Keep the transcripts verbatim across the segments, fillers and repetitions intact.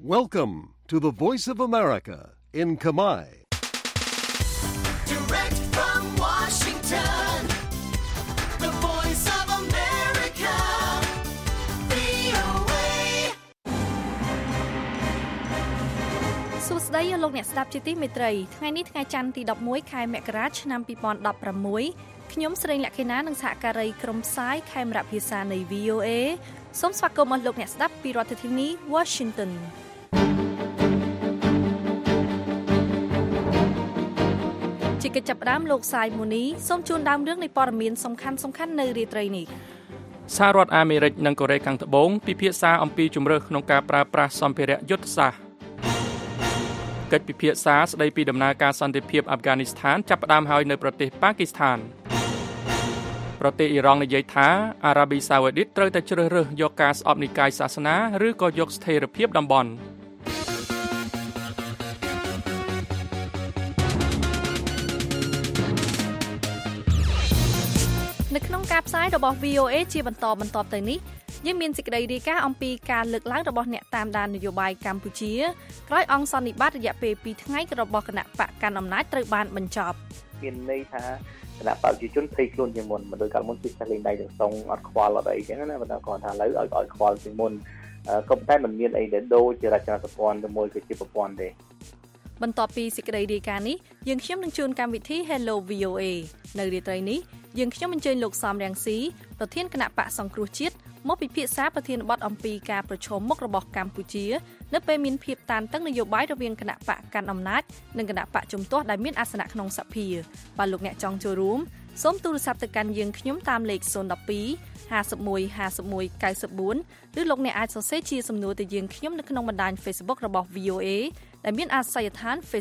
Welcome to the Voice of America in Khmer. Direct from Washington, the Voice of America, វី អូ เอសួស្តីលោកអ្នកស្ដាប់ជាទីមេត្រីថ្ងៃនេះថ្ងៃច័ន្ទទីដប់មួយខែមករាឆ្នាំពីរពាន់ដប់ប្រាំមួយខ្ញុំស្រីលក្ខិណានិងសហការីក្រុមផ្សាយខេមរៈភាសានៃ វី អូ เอ សូមស្វាគមន៍អស់លោកអ្នកស្ដាប់ពីរដ្ឋធានី Washingtonជាកិច្ចចាប់ផ្ដើមលោកសាយមូនីសូមជូនដើមរឿងនៃព័ត៌មានសំខាន់សំខាន់នៅរាត្រីនេះសហរដ្ឋអាមេរិកនិងកូរ៉េខាងត្បូងពិភាក្សាអំពីជំរើសក្នុងការប្រើប្រាស់សម្ភារៈយុទ្ធសាស្ត្រកិច្ចពិភាក្សាស្ដីពីដំណើរការសន្តិភាពអាហ្វហ្គានីស្ថានចាប់ផ្ដើមហើយនៅប្រទេសប៉ាគីស្ថានប្រទេសអ៊ីរ៉ង់និយាយថាអារ៉ាប៊ីសាអូឌីតត្រូវតែជ្រើសរើសយកការស្អប់និកាយសាសនាឬក៏យកស្ថិរភាពតំបន់នៅក្នុងការផ្សាយរបស់ វី អូ เอ ជាបន្តបន្ទាប់ទៅនេះយើងមានសេចក្តីរាយការណ៍អំពីការលើកឡើងរបស់អ្នកតាមដាននយោបាយកម្ពុជាក្រោយអង្គសន្និបាតរយៈពេលពីរថ្ងៃរបស់គណៈបកកាន់អំណាចត្រូវបានបញ្ចប់មានន័យថាគណៈបកប្រជាជនភ័យខ្លួនជាងមុនមិនដូចកាលមុនគឺចេះលេងដៃទាំងសងអត់ខ្វល់អត់អីចឹងណាប៉ុន្តែគាត់ថាឥឡូវឲ្យឲ្យខ្វល់ជាងមុនក៏ប៉ុន្តែมันមានអីដែលដូចជារចនាសម្ព័ន្ធទៅមួយគឺជាប្រព័ន្ធទេបន្ទាប់ពីសេចក្តីរាយការណ៍នេះយើងខ្ញុំនឹងជួនកម្មវិធី Hello វី អូ เอ នៅរាត្រីនេះយើងខ្ញុំអញ្ជើញលោកសំរងស៊ីប្រធានគណៈបកសង្គ្រោះជាតិមកពិភាក្សាប្រធានបទអំពីការប្រឈមមុខរបស់កម្ពុជានៅពេលមានភាពតានតឹងនយោបាយរវាងគណៈបកកាន់អំណាចនិងគណៈបកជំទាស់ដែលមានអាសនៈក្នុងសភាបើលោកអ្នកចង់ចូលរួមសូមទូរស័ព្ទទៅកាន់យើងខ្ញុំតាមលេខศูนย์ หนึ่ง สอง ห้า หนึ่ง ห้า หนึ่ง เก้า สี่ឬលោកអ្នកអាចសរសេរជាសំណួរទៅយើងខ្ញុំនៅក្នុងបណ្ដាញ Facebook របស់ វី អូ เอ ដែលមានអាសយដ្ឋាន facebook.com/voa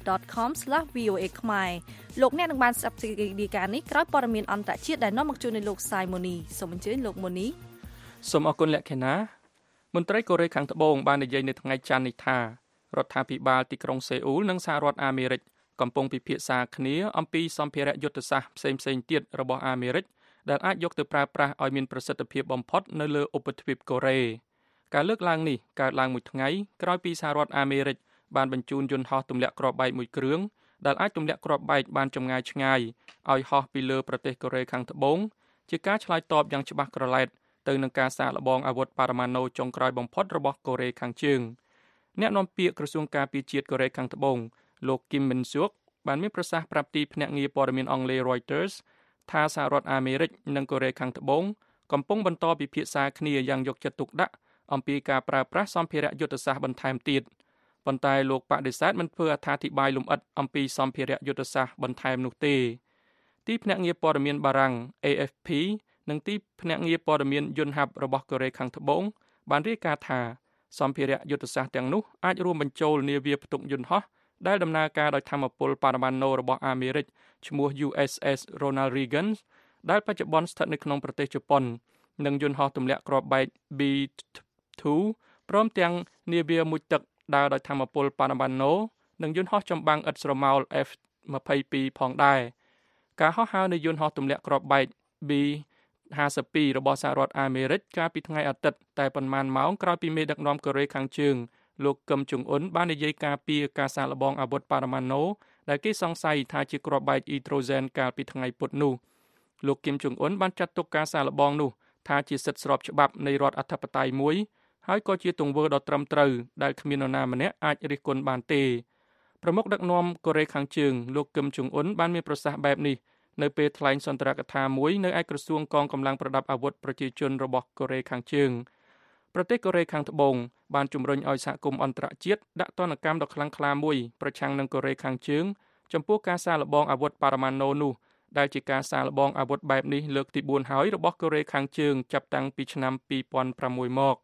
ខ្មែរលោកអ្នកនឹងបានស្ដាប់សេចក្តីរាយការណ៍នេះក្រោយព័ត៌មានអន្តរជាតិដែលនាំមកជូននៅលោកសាយម៉ូនីសូមអញ្ជើញលោកម៉ូនីសូមអរគុណលក្ខិណាមន្ត្រីកូរ៉េខាងត្បូងបាននិយាយនៅថ្ងៃច័ន្ទនេះថារដ្ឋាភិបាលទីក្រុងសេអ៊ូលនិងសហរដ្ឋអាមេរិកកំពុងពិភាក្សាគ្នាអំពីសម្ភារៈយុទ្ធសាស្ត្រផ្សេងៗទៀតរបស់អាមេរិកដែលអាចយកទៅប្រើប្រាស់ឲ្យមានប្រសិទ្ធភាពបំផុតនៅលើឧបទ្វីបកូរ៉េការលើកឡើងនេះកើតឡើងមួយថ្ងៃក្រោយពីសហរដ្ឋអាមេរិកបានបញ្ជូនយន្តហោះទម្លាក់គ្រាប់បែកមួយគ្រឿងដែលអាចទម្លាក់គ្រាប់បែកបានចម្ងាយឆ្ងាយឲ្យហោះពីលើប្រទេសកូរ៉េខាងត្បូងជាការឆ្លើយតបយ៉ាងច្បាស់ក្រឡែតទៅនឹងការសាកល្បងអាវុធបរមាណូចុងក្រោយបំផុតរបស់កូរ៉េខាងជើងអ្នកនាំពាក្យក្រសួងការពារជាតិកូរ៉េខាងត្បូងលោកគីមមិនស៊ុកបានមានប្រសាសន៍ប្រាប់ទីភ្នាក់ងារព័ត៌មានអង់គ្លេស Reuters ថាសហរដ្ឋអាមេរិកនិងកូរ៉េខាងត្បូងកំពុងបន្តពិភាក្សាគ្នាយ៉ាងយកចិត្តទុកដាក់អំពីការប្រើប្រាស់សម្ភារៈយុទ្ធសាស្ត្របន្ថែមទៀតប៉ុន្តែលោកបដិសេធមិនធ្វើអត្ថាធិប្បាយលម្អិតអំពីសម្ភារៈយុទ្ធសាស្ត្របន្ថែមនោះទេទីភ្នាក់ងារព័ត៌មានបារាំង เอ เอฟ พี និងទីភ្នាក់ងារព័ត៌មានយន្តហ័ព្ទរបស់កូរ៉េខាងត្បូងបានរាយការណ៍ថាសម្ភារៈយុទ្ធសាស្ត្រទាំងនោះអាចរួមបញ្ចូលនាវាផ្ទុកយន្តហោះដែលដំណើរការដោយថាមពលបរមាណូរបស់អាមេរិកឈ្មោះ យូ เอส เอส Ronald Reagan ដែលបច្ចុប្បន្នស្ថិតនៅក្នុងប្រទេសជប៉ុននិងយន្តហោះទម្លាក់គ្រាប់បែក ប៊ី ทู ព្រមទាំងនាវាមុជទឹកដើរដោយថាមពលបរមាណូនិងយន្តហោះចម្បាំងឥតស្រមោល អេហ្វ ยี่สิบสอง ផងដែរការហោះហើរនៃយន្តហោះទម្លាក់គ្រាប់បែក ប៊ី ห้าสิบสอง របស់សហរដ្ឋអាមេរិកកាលពីថ្ងៃអាទិត្យតែប៉ុន្មានម៉ោងក្រោយពីមេដឹកនាំកូរ៉េខាងជើងលោកកឹមចុងអ៊ុនបាននិយាយការពីការសាកល្បងអាវុធបរមាណូដែលគេសង្ស័យថាជាគ្រាប់បែកអ៊ីដ្រូសែនកាលពីថ្ងៃពុធនោះលោកគឹមចុងអ៊ុនបានចាត់ទុកការសាកល្បងនោះថាជាសិទ្ធិស្របច្បាប់នៃរដ្ឋអធិបតេយ្យមួយហើយក៏ជាទង្វើដ៏ត្រឹមត្រូវដែលគ្មាននរណាម្នាក់អាចរិះគន់បានទេប្រមុខដឹកនាំកូរ៉េខាងជើងលោកគឹមចុងអ៊ុនបានមានប្រសាសន៍បែបនេះនៅពេលថ្លែងសន្ទរកថាមួយនៅឯក្រសួងកងកម្លាំងប្រដាប់អាវុធប្រជាជនរបស់កូរ៉េខាងជើងប្រទេសកូរ៉េខាងត្បូងបានជំរុញឲ្យសហគមន៍អន្តរជាតិដាក់ទណ្ឌកម្មដ៏ខ្លាំងក្លាមួយប្រឆាំងនឹងកូរ៉េខាងជើងចំពោះការសាកល្បងអាវុធបរមាណូនោះដែលជាការសាកល្បងអាវុធបែបនេះលើកទីបួនហើយរបស់កូរ៉េខាងជើងចាប់តាំងពីឆ្នាំពីរពាន់ប្រាំមួយមក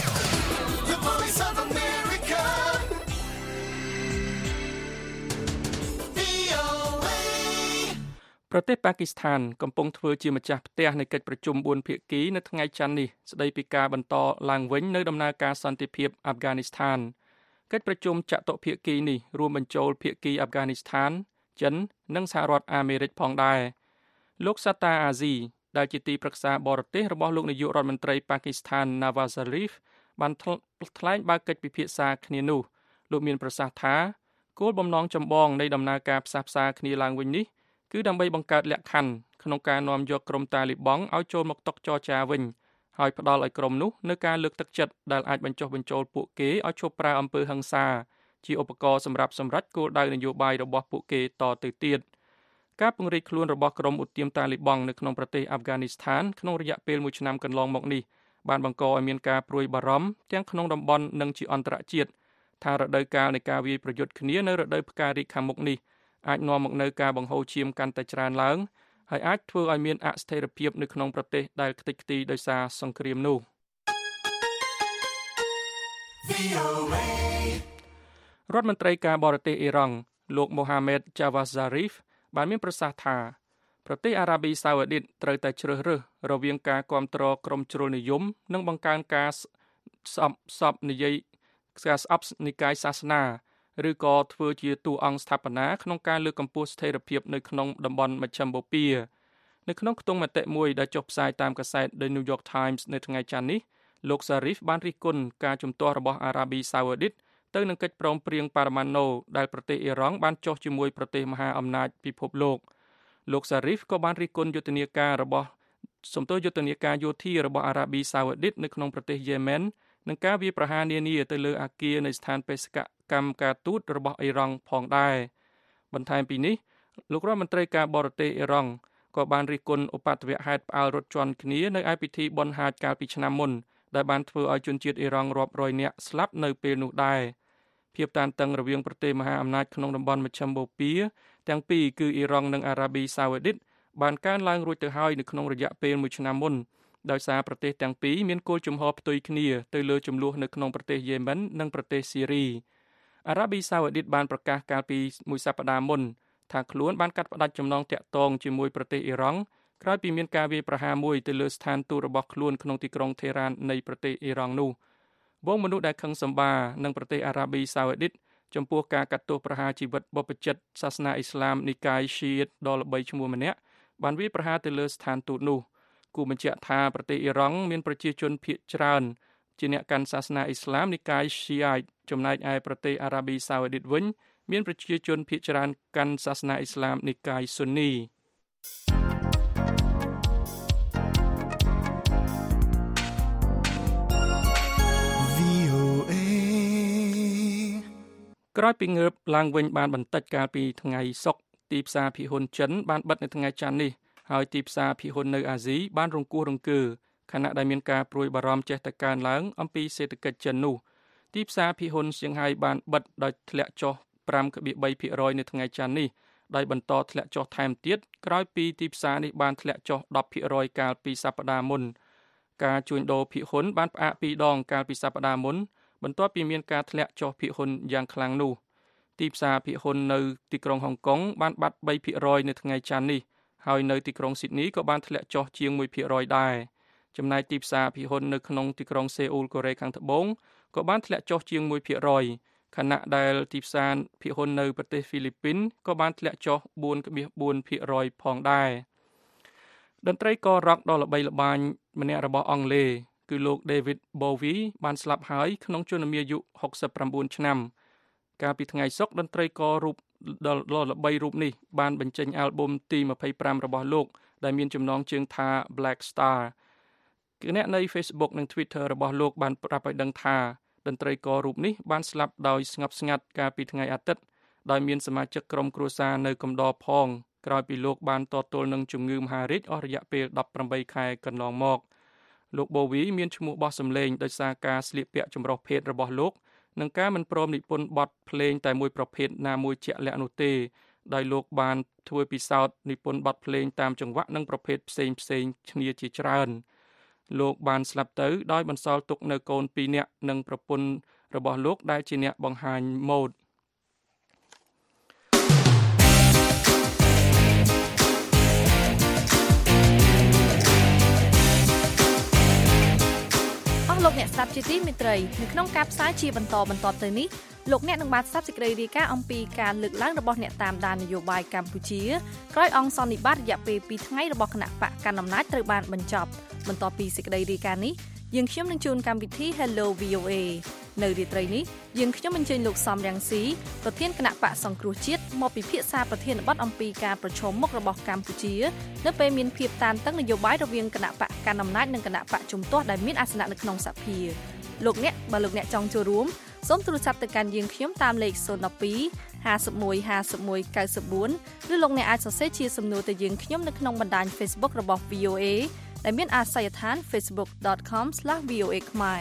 ប្រទេសប៉ាគីស្ថានកំពុងធ្វើជាម្ចាស់ផ្ទះនៃកិច្ចប្រជុំបួនភាគីនៅថ្ងៃច័ន្ទនេះស្ដីពីការបន្តឡើងវិញនៅដំណើរការសន្តិភាពអាហ្វហ្គានីស្ថានកិច្ចប្រជុំចតុភាគីនេះរួមបញ្ចូលភាគីអាហ្វហ្គានីស្ថានចិននិងសហរដ្ឋអាមេរិកផងដែរលោកសាតាអាស៊ីដែលជាទីប្រឹក្សាបរទេសរបស់លោកនាយករដ្ឋមន្ត្រីប៉ាគីស្ថាន Nawaz Sharif បានថ្លែងបើកកិច្ចពិភាក្សាគ្នានោះលោកមានប្រសាសន៍ថាគោលបំណងចម្បងនៃដំណើរការផ្សះផ្សាគ្នាឡើងវិញនេះគឺដើម្បីបង្កើតលក្ខខណ្ឌក្នុងការនាំយកក្រុមតាលីបង់ឲ្យចូលមកតុចរចាវិញហើយផ្ដល់ឲ្យក្រុមនោះនូវការលើកទឹកចិត្តដែលអាចបញ្ចុះបញ្ចូលពួកគេឲ្យឈប់ប្រើអំពើហិង្សាជាឧបករណ៍សម្រាប់សម្រេចគោលដៅនយោបាយរបស់ពួកគេតទៅទៀតការពង្រីកខ្លួនរបស់ក្រុមឧទាមតាលីបង់នៅក្នុងប្រទេសអាហ្វហ្គានីស្ថានក្នុងរយៈពេលមួយឆ្នាំកន្លងមកនេះបានបង្កឲ្យមានការព្រួយបារម្ភទាំងក្នុងតំបន់និងជាអន្តរជាតិថារដូវកាលនៃការវាយប្រយុទ្ធគ្នានៅរដូវផ្ការីកខាងមុខនេះអាចនាំមកនូវការបង្ហូរឈាមកាន់តែច្រើនឡើងហើយអាចធ្វើឲ្យមានអស្ថិរភាពនៅក្នុងប្រទេសដែលខ្ទេចខ្ទីដោយសារសង្គ្រាមនោះរដ្ឋមន្ត្រីការបរទេសអ៊ីរ៉ង់លោកមូហាម៉េត ចាវ៉ាហ្សារីហ្វបានមានប្រសាសន៍ថាប្រទេសអារ៉ាប៊ីសាអូឌីតត្រូវតែជ្រើសរើសរវាងការគាំទ្រក្រុមជ្រុលនិយមនិងបង្កើនការស្អប់សពនិយាយការស្អប់និកាយសាសនាឬក៏ធ្វើជាតួអង្គស្ថាបនាក្នុងការលើកកម្ពស់ស្ថិរភាពនៅក្នុងតំបន់មជ្ឈិមបូព៌ានៅក្នុងខ្ទង់មតិមួយដែលចុះផ្សាយតាមកាសែត The New York Times នៅថ្ងៃច័ន្ទនេះលោក Zarif បានរិះគន់ការជំទាស់របស់អារ៉ាប៊ីសាអូឌីតទៅនឹងកិច្ចព្រមព្រៀងប៉ារ៉ាម៉ាណូដែលប្រទេសអ៊ីរ៉ង់បានចុះជាមួយប្រទេសមហាអំណាចពិភពលោកលោក Zarif ក៏បានរិះគន់យុទ្ធនាការរបស់សំទោសយុទ្ធនាការយោធារបស់អារ៉ាប៊ីសាអូឌីតនៅក្នុងប្រទេសយេម៉ែននិងការវាយប្រហារនានាទៅលើអគារនៃស្ថានបេសកកម្មការទូតរបស់អ៊ីរ៉ង់ផងដែរបន្ថែមពីនេះលោករដ្ឋមន្ត្រីការបរទេសអ៊ីរ៉ង់ក៏បានរិះគន់ឧបទ្ទវហេតុផ្អើលរត់ជន់គ្នានៅឯពិធីបុណ្យហាជកាលពីឆ្នាំមុនដែលបានធ្វើឲ្យជនជាតិអ៊ីរ៉ង់រាប់រយនាក់ស្លាប់នៅពេលនោះដែរភាពតានតឹងរវាងប្រទេសមហាអំណាចក្នុងតំបន់មជ្ឈិមបូព៌ាទាំងពីរគឺអ៊ីរ៉ង់និងអារ៉ាប៊ីសាអូឌីតបានកើនឡើងរួចទៅហើយនៅក្នុងរយៈពេលមួយឆ្នាំមុនដោយសារប្រទេសទាំងពីរមានគោលជំហរផ្ទុយគ្នាទៅលើចំនួននៅក្នុងប្រទេសយេម៉ែននិងប្រទេសស៊ីរីអារ៉ាប៊ីសាអូឌីតបានប្រកាសកាលពីមួយសប្តាហ៍មុនថាខ្លួនបានកាត់ផ្តាច់ចំណងទាក់ទងជាមួយប្រទេសអ៊ីរ៉ង់ក្រោយពីមានការវាយប្រហារមួយទៅលើស្ថានទូតរបស់ខ្លួនក្នុងទីក្រុងថេរ៉ាននៃប្រទេសអ៊ីរ៉ង់នោះវងមនុស្សដែលខឹងសម្បារនឹងប្រទេសអារ៉ាប៊ីសាអូឌីតចំពោះការកាត់ទោសប្រហារជីវិតបព្វជិតសាសនាអ៊ីស្លាមនិកាយឈីអ៊ីតដ៏ល្បីឈ្មោះម្នាក់បានវាយប្រហារទៅលើស្ថានទូតនោះគូបញ្ជាក់ថាប្រទេសអ៊ីរ៉ង់មានប្រជាជនភាគច្រើនជាអ្នកកាន់សាសនាអ៊ីស្លាមនិកាយឈីអាតចំណែកឯប្រទេសអារ៉ាប៊ីសាអូឌីតវិញមានប្រជាជនភាគច្រើនកាន់សាសនាអ៊ីស្លាមនិកាយស៊ុននីក្រោយពីងើបឡើងវិញបានបន្តិចកាលពីថ្ងៃសុក្រទីផ្សារភាគហ៊ុនចិនបានបិទនៅថ្ងៃច័ន្ទនេះហើយទីផ្សារភាគហ៊ុននៅអាស៊ីបានរង្គោះរង្គើខណៈដែលមានការព្រួយបារម្ភចេះតែកើនឡើងអំពីសេដ្ឋកិច្ចចិននោះទីផ្សារភាគហ៊ុនសៀងហៃបានបិទដោយធ្លាក់ចុះ ប្រាំភាគបីភាគរយ នៅថ្ងៃច័ន្ទនេះដោយបន្តធ្លាក់ចុះថែមទៀតក្រោយពីទីផ្សារនេះបានធ្លាក់ចុះ ដប់ភាគរយ កាលពីសប្តាហ៍មុនការជួញដូរភាគហ៊ុនបានផ្អាកពីរដងកាលពីសប្តាហ៍មុនបន្ទាប់ពីមានការធ្លាក់ចុះភាគហ៊ុនយ៉ាងខ្លាំងនោះទីផ្សារភាគហ៊ុននៅទីក្រុងហុងកុងបានបាត់បីភាគរយ នៅថ្ងៃច័ន្ទនេះហើយនៅទីក្រុងស៊ីដនីក៏បានធ្លាក់ចុះជាងមួយភាគរយ ដែរចំណែកទីផ្សារភាគហ៊ុននៅក្នុងទីក្រុងសេអ៊ូលកូរ៉េខាងត្បូងក៏បានធ្លាក់ចុះជាងមួយភាគរយ ខណៈដែលទីផ្សារភាគហ៊ុននៅប្រទេសហ្វីលីពីនក៏បានធ្លាក់ចុះ បួនភាគបួនភាគរយ ផងដែរតន្ត្រីកររ៉ុកដ៏ល្បីល្បាញម្នាក់របស់អង់គ្លេសគឺលោក David Bowie បានស្លាប់ហើយក្នុងជន្មាយុ ហុកសិបប្រាំបួន ឆ្នាំកាលពីថ្ងៃសុក្រតន្ត្រីកររូបដ៏ល្បីរូបនេះបានបញ្ចេញអាល់ប៊ុមទីยี่สิบห้าរបស់លោកដែលមានចំណងជើងថា Black Star គណនី Facebook និង Twitter របស់លោកបានប្រាប់ឲ្យដឹងថាតន្ត្រីកររូបនេះបានស្លាប់ដោយស្ងប់ស្ងាត់កាលពីថ្ងៃអាទិត្យដោយមានសមាជិកក្រុមគ្រួសារនៅកំដរផងក្រោយពីលោកបានតទល់នឹងជំងឺមហារីកអស់រយៈពេលដប់ប្រាំបីខែកន្លងមកលោក Bowie មានឈ្មោះបោះសម្លេងដោយសារការស្លៀកពាក់ចម្រុះភេទរបស់លោកនិងការមិនព្រមនិពន្ធបទភ្លេងតែមួយប្រភេទណាមួយជាក់លាក់នោះទេដោយលោកបានធ្វើពិសោធន៍និពន្ធបទភ្លេងតាមចង្វាក់និងប្រភេទផ្សេងផ្សេងគ្នាជាច្រើនលោកបានស្លាប់ទៅដោយបន្សល់ទុកនៅកូនពីរនាក់និងប្រពន្ធរបស់លោកដែលជាអ្នកបង្ហាញម៉ូដលោកអ្នកស្ដាប់ជាទីមេត្រីនៅក្នុងការផ្សាយជាបន្តបន្តទៅនេះលោកអ្នកនឹងបានស្ដាប់សេចក្តីរាយការណ៍អំពីការលើកឡើងរបស់អ្នកតាមដាននយោបាយកម្ពុជាក្រោយអង្គសន្និបាតរយៈពេលពីរថ្ងៃរបស់គណៈបកកណ្ដាលអំណាចត្រូវបានបញ្ចប់បន្ទាប់ពីសេចក្តីរាយការណ៍នេះយើងខ្ញុំនឹងជួនកម្មវិធី Hello វី អូ เอ នៅរាត្រីនេះយើងខ្ញុំអញ្ជើញលោកសំរងស៊ីប្រធានគណៈបកសង្គ្រោះជាតិមកពិភាក្សាប្រធានបទអំពីការប្រឈមមុខរបស់កម្ពុជានៅពេលមានភាពតានតឹងនយោបាយរវាងគណៈបកកណ្ដាលអំណាចនិងគណៈបកជំទាស់ដែលមានអាសនៈនៅក្នុងសភាលោកអ្នកបើលោកអ្នកចង់ចូលរួមសូមទូរស័ព្ទទៅកាន់យើងខ្ញុំតាមលេខศูนย์ หนึ่ง สอง ห้า หนึ่ง ห้า หนึ่ง เก้า สี่ ឬលោកអ្នកអាចសរសេរជាសំណួរទៅយើងខ្ញុំនៅក្នុងបណ្ដាញ Facebook របស់ វី អូ เอ ដែលមានអាសយដ្ឋាន facebook dot com slash v o a khmer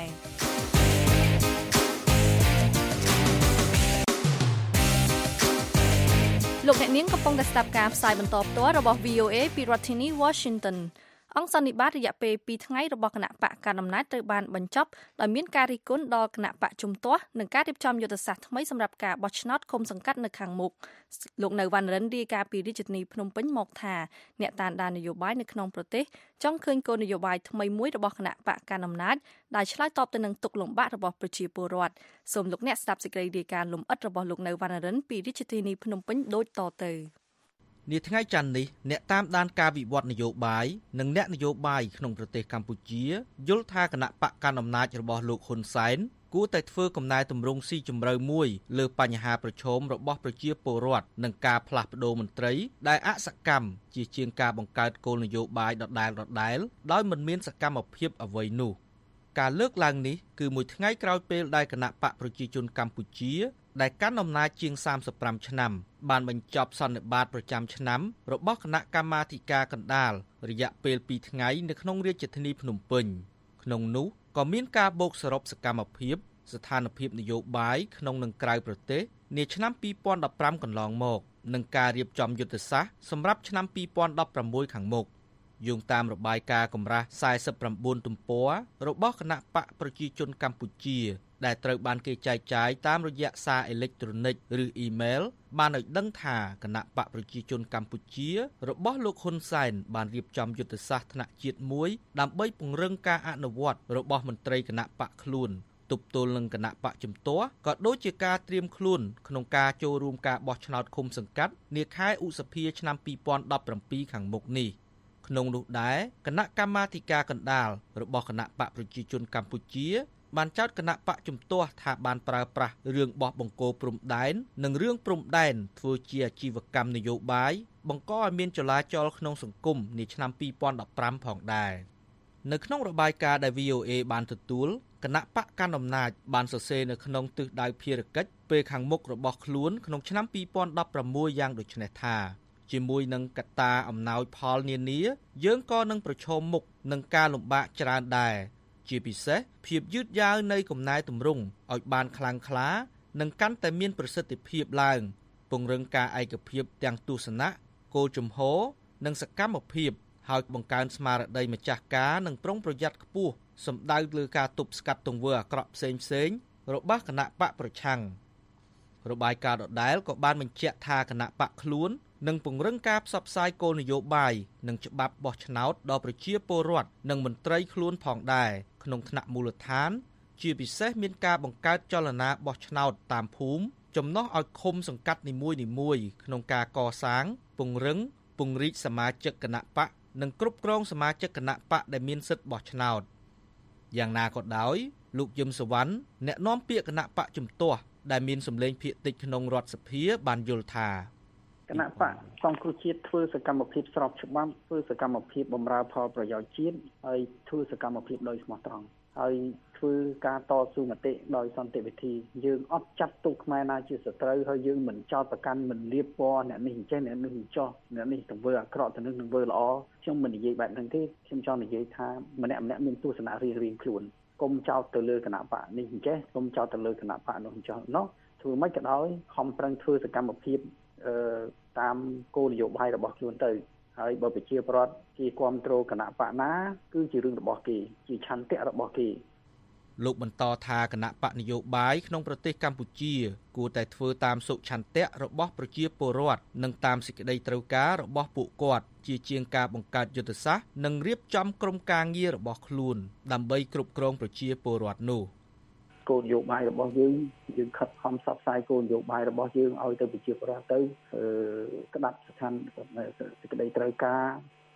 លោកអ្នកនាងកំពុងតែស្ដាប់ការផ្សាយបន្តផ្ទាល់របស់ វី អូ เอ ពីរដ្ឋធានី Washington អង្គសន្និបាតរយៈពេលពីរថ្ងៃរបស់គណៈបកកណ្ដាលអំណាចត្រូវបានបញ្ចប់ដោយមានការរិះគន់ដល់គណៈបកជំទាស់និងការរៀបចំយុទ្ធសាស្ត្រថ្មីសម្រាប់ការបោះឆ្នោតឃុំសង្កាត់នៅខាងមុខលោកនៅវណ្ណរិនរាយការណ៍ពីរាជធានីភ្នំពេញមកថាអ្នកតាមដាននយោបាយនៅក្នុងប្រទេសចង់ឃើញគោលនយោបាយថ្មីមួយរបស់គណៈបកកណ្ដាលអំណាចដែលឆ្លើយតបទៅនឹងទុក្ខលំបាករបស់ប្រជាពលរដ្ឋសូមលោកអ្នកស្ដាប់សេចក្តីរាយការណ៍លម្អិតរបស់លោកនៅវណ្ណរិនពីរាជធានីភ្នំពេញដូចតទៅនាថ្ងៃច័ន្ទនេះអ្នកតាមដានការវិវត្តនយោបាយនិងអ្នកនយោបាយក្នុងប្រទេសកម្ពុជាយល់ថាគណៈបកកណ្ដាលអំណាចរបស់លោកហ៊ុនសែនគួរតែធ្វើកំណែទម្រង់ស៊ីជម្រៅមួយលើបញ្ហាប្រឈមរបស់ប្រជាពលរដ្ឋនិងការផ្លាស់ប្ដូរមន្ត្រីដែលអសកម្មជាជាងការបង្កើតគោលនយោបាយដដែលៗដោយមិនមានសកម្មភាពអ្វីនោះការលើកឡើងនេះគឺមួយថ្ងៃក្រោយពេលដែលគណៈបកប្រជាជនកម្ពុជាដែលកាន់អំណាចជាងសាមសិបប្រាំឆ្នាំបានបញ្ចប់សន្និបាតប្រចាំឆ្នាំរបស់គណៈកម្មាធិការកណ្ដាលរយៈពេលពីរថ្ងៃនៅក្នុងរាជធានីភ្នំពេញក្នុងនោះក៏មានការបូកសរុបសកម្មភាពស្ថានភាពនយោបាយក្នុងនិងក្រៅប្រទេសនាឆ្នាំពីរពាន់ដប់ប្រាំកន្លងមកនិងការរៀបចំយុទ្ធសាស្ត្រសម្រាប់ឆ្នាំពីរពាន់ដប់ប្រាំមួយខាងមុខយោងតាមរបាយការណ៍កម្រាស់សែសិបប្រាំបួនទំព័ររបស់គណៈបកប្រជាជនកម្ពុជាដែលត្រូវបានគេចែកចាយតាមរយៈសារអេឡិចត្រូនិកឬអ៊ីមែលបានឲ្យដឹងថាគណៈបកប្រជាជនកម្ពុជារបស់លោកហ៊ុនសែនបានរៀបចំយុទ្ធសាស្ត្រថ្នាក់ជាតិមួយដើម្បីពង្រឹងការអនុវត្តរបស់មន្ត្រីគណៈបកខ្លួនទប់ទល់នឹងគណៈបកជំទាស់ក៏ដូចជាការត្រៀមខ្លួនក្នុងការចូលរួមការបោះឆ្នោតឃុំសង្កាត់នាខែឧសភាឆ្នាំពីរពាន់ដប់ប្រាំពីរខាងមុខនេះក្នុងនោះដែរគណៈកម្មាធិការកណ្ដាលរបស់គណៈបកប្រជាជនកម្ពុជាបានចោទគណៈបកជំទាស់ថាបានប្រើប្រាស់រឿងបោះបង្គោលព្រំដែននិងរឿងព្រំដែនធ្វើជាអាជីវកម្មនយោបាយបង្កឲ្យមានចលាចលក្នុងសង្គមនាឆ្នាំពីរពាន់ដប់ប្រាំផងដែរនៅក្នុងរបាយការណ៍ដែល វី អូ เอ បានទទួលគណៈបកកណ្ដាលអំណាចបានសរសេរនៅក្នុងទិសដៅភារកិច្ចពេលខាងមុខរបស់ខ្លួនក្នុងឆ្នាំពីរពាន់ដប់ប្រាំមួយយ៉ាងដូចនេះថាជាមួយនឹងកត្តាអំណោយផលនានាយើងក៏នឹងប្រឈមមុខនឹងការលំបាកច្រើនដែរជាពិសេសភាពយឺតយ៉ាវនៃកំណែទម្រង់ឲ្យបានខ្លាំងក្លានិងកាន់តែមានប្រសិទ្ធភាពឡើងពង្រឹងការឯកភាពទាំងទស្សនៈគោលជំហរនិងសកម្មភាពហើយបង្កើនស្មារតីម្ចាស់ការនិងប្រុងប្រយ័ត្នខ្ពស់សម្ដៅលើការទប់ស្កាត់ទង្វើអាក្រក់ផ្សេងៗរបស់គណៈបកប្រឆាំងរបាយការណ៍ដដែលក៏បានបញ្ជាក់ថាគណៈបកខ្លួននិងពង្រឹងការផ្សព្វផ្សាយគោលនយោបាយនិងច្បាប់បោះឆ្នោតដល់ប្រជាពលរដ្ឋនិងមន្ត្រីខ្លួនផងដែរក្នុងថ្នាក់មូលដ្ឋានជាពិសេសមានការបង្កើតចលនាបោះឆ្នោតតាមភូមិចំណោះឲ្យឃុំសង្កាត់នីមួយៗក្នុងការកសាងពង្រឹងពង្រីកសមាជិកគណៈបកនិងគ្រប់គ្រងសមាជិកគណៈបកដែលមានសិទ្ធិបោះឆ្នោតយ៉ាងណាក៏ដោយលោកយឹមសវណ្ណអ្នកនាំពាក្យគណៈបកជំទាស់ដែលមានសម្លេងភាគតិចក្នុងរដ្ឋសភាបានយល់ថាគណៈបកសង្គ្រោះជាតិធ្វើសកម្មភាពស្របច្បាប់ធ្វើសកម្មភាពបម្រើផលប្រយោជន៍ជាតិហើយធ្វើសកម្មភាពដោយស្មោះត្រង់ហើយធ្វើការតស៊ូមតិដោយសន្តិវិធីយើងអត់ចាត់ទុកខ្មែរណាជាសត្រូវហើយយើងមិនចោទប្រកាន់មិនលៀបពណ៌អ្នកនេះអញ្ចេះអ្នកនេះអញ្ចោះអ្នកនេះទៅធ្វើអាក្រក់ទៅនឹងធ្វើល្អខ្ញុំមិននិយាយបែបហ្នឹងទេខ្ញុំចង់និយាយថាម្នាក់ម្នាក់មានទស្សនៈរៀងរៀងខ្លួនកុំចោទទៅលើគណៈបកនេះអញ្ចេះកុំចោទទៅលើគណៈបកនោះអញ្ចោះនោះធ្វើមិនក៏ដោយខំប្រឹងធ្វើសកម្មភាពអឺតាមគោលនយោបាយរបស់ខ្លួនទៅហើយបើប្រជាពលរដ្ឋគេគ្រប់គ្រងគណៈបកណាគឺជារឿងរបស់គេជាឆន្ទៈរបស់គេលោកបន្តថាគណៈបកនយោបាយក្នុងប្រទេសកម្ពុជាគួរតែធ្វើតាមសុឆន្ទៈរបស់ប្រជាពលរដ្ឋនិងតាមសេចក្តីត្រូវការរបស់ពួកគាត់ជាជាងការបង្កើតយុទ្ធសាស្ត្រនិងរៀបចំក្រុមការងាររបស់ខ្លួនដើម្បីគ្រប់គ្រងប្រជាពលរដ្ឋនោះគោលនយោបាយរបស់យើងយើងខិតខំផ្សព្វផ្សាយគោលនយោបាយរបស់យើងឲ្យទៅប្រជាពលរដ្ឋទៅក្តាប់ស្ថានសេចក្តីត្រូវការក្តាប់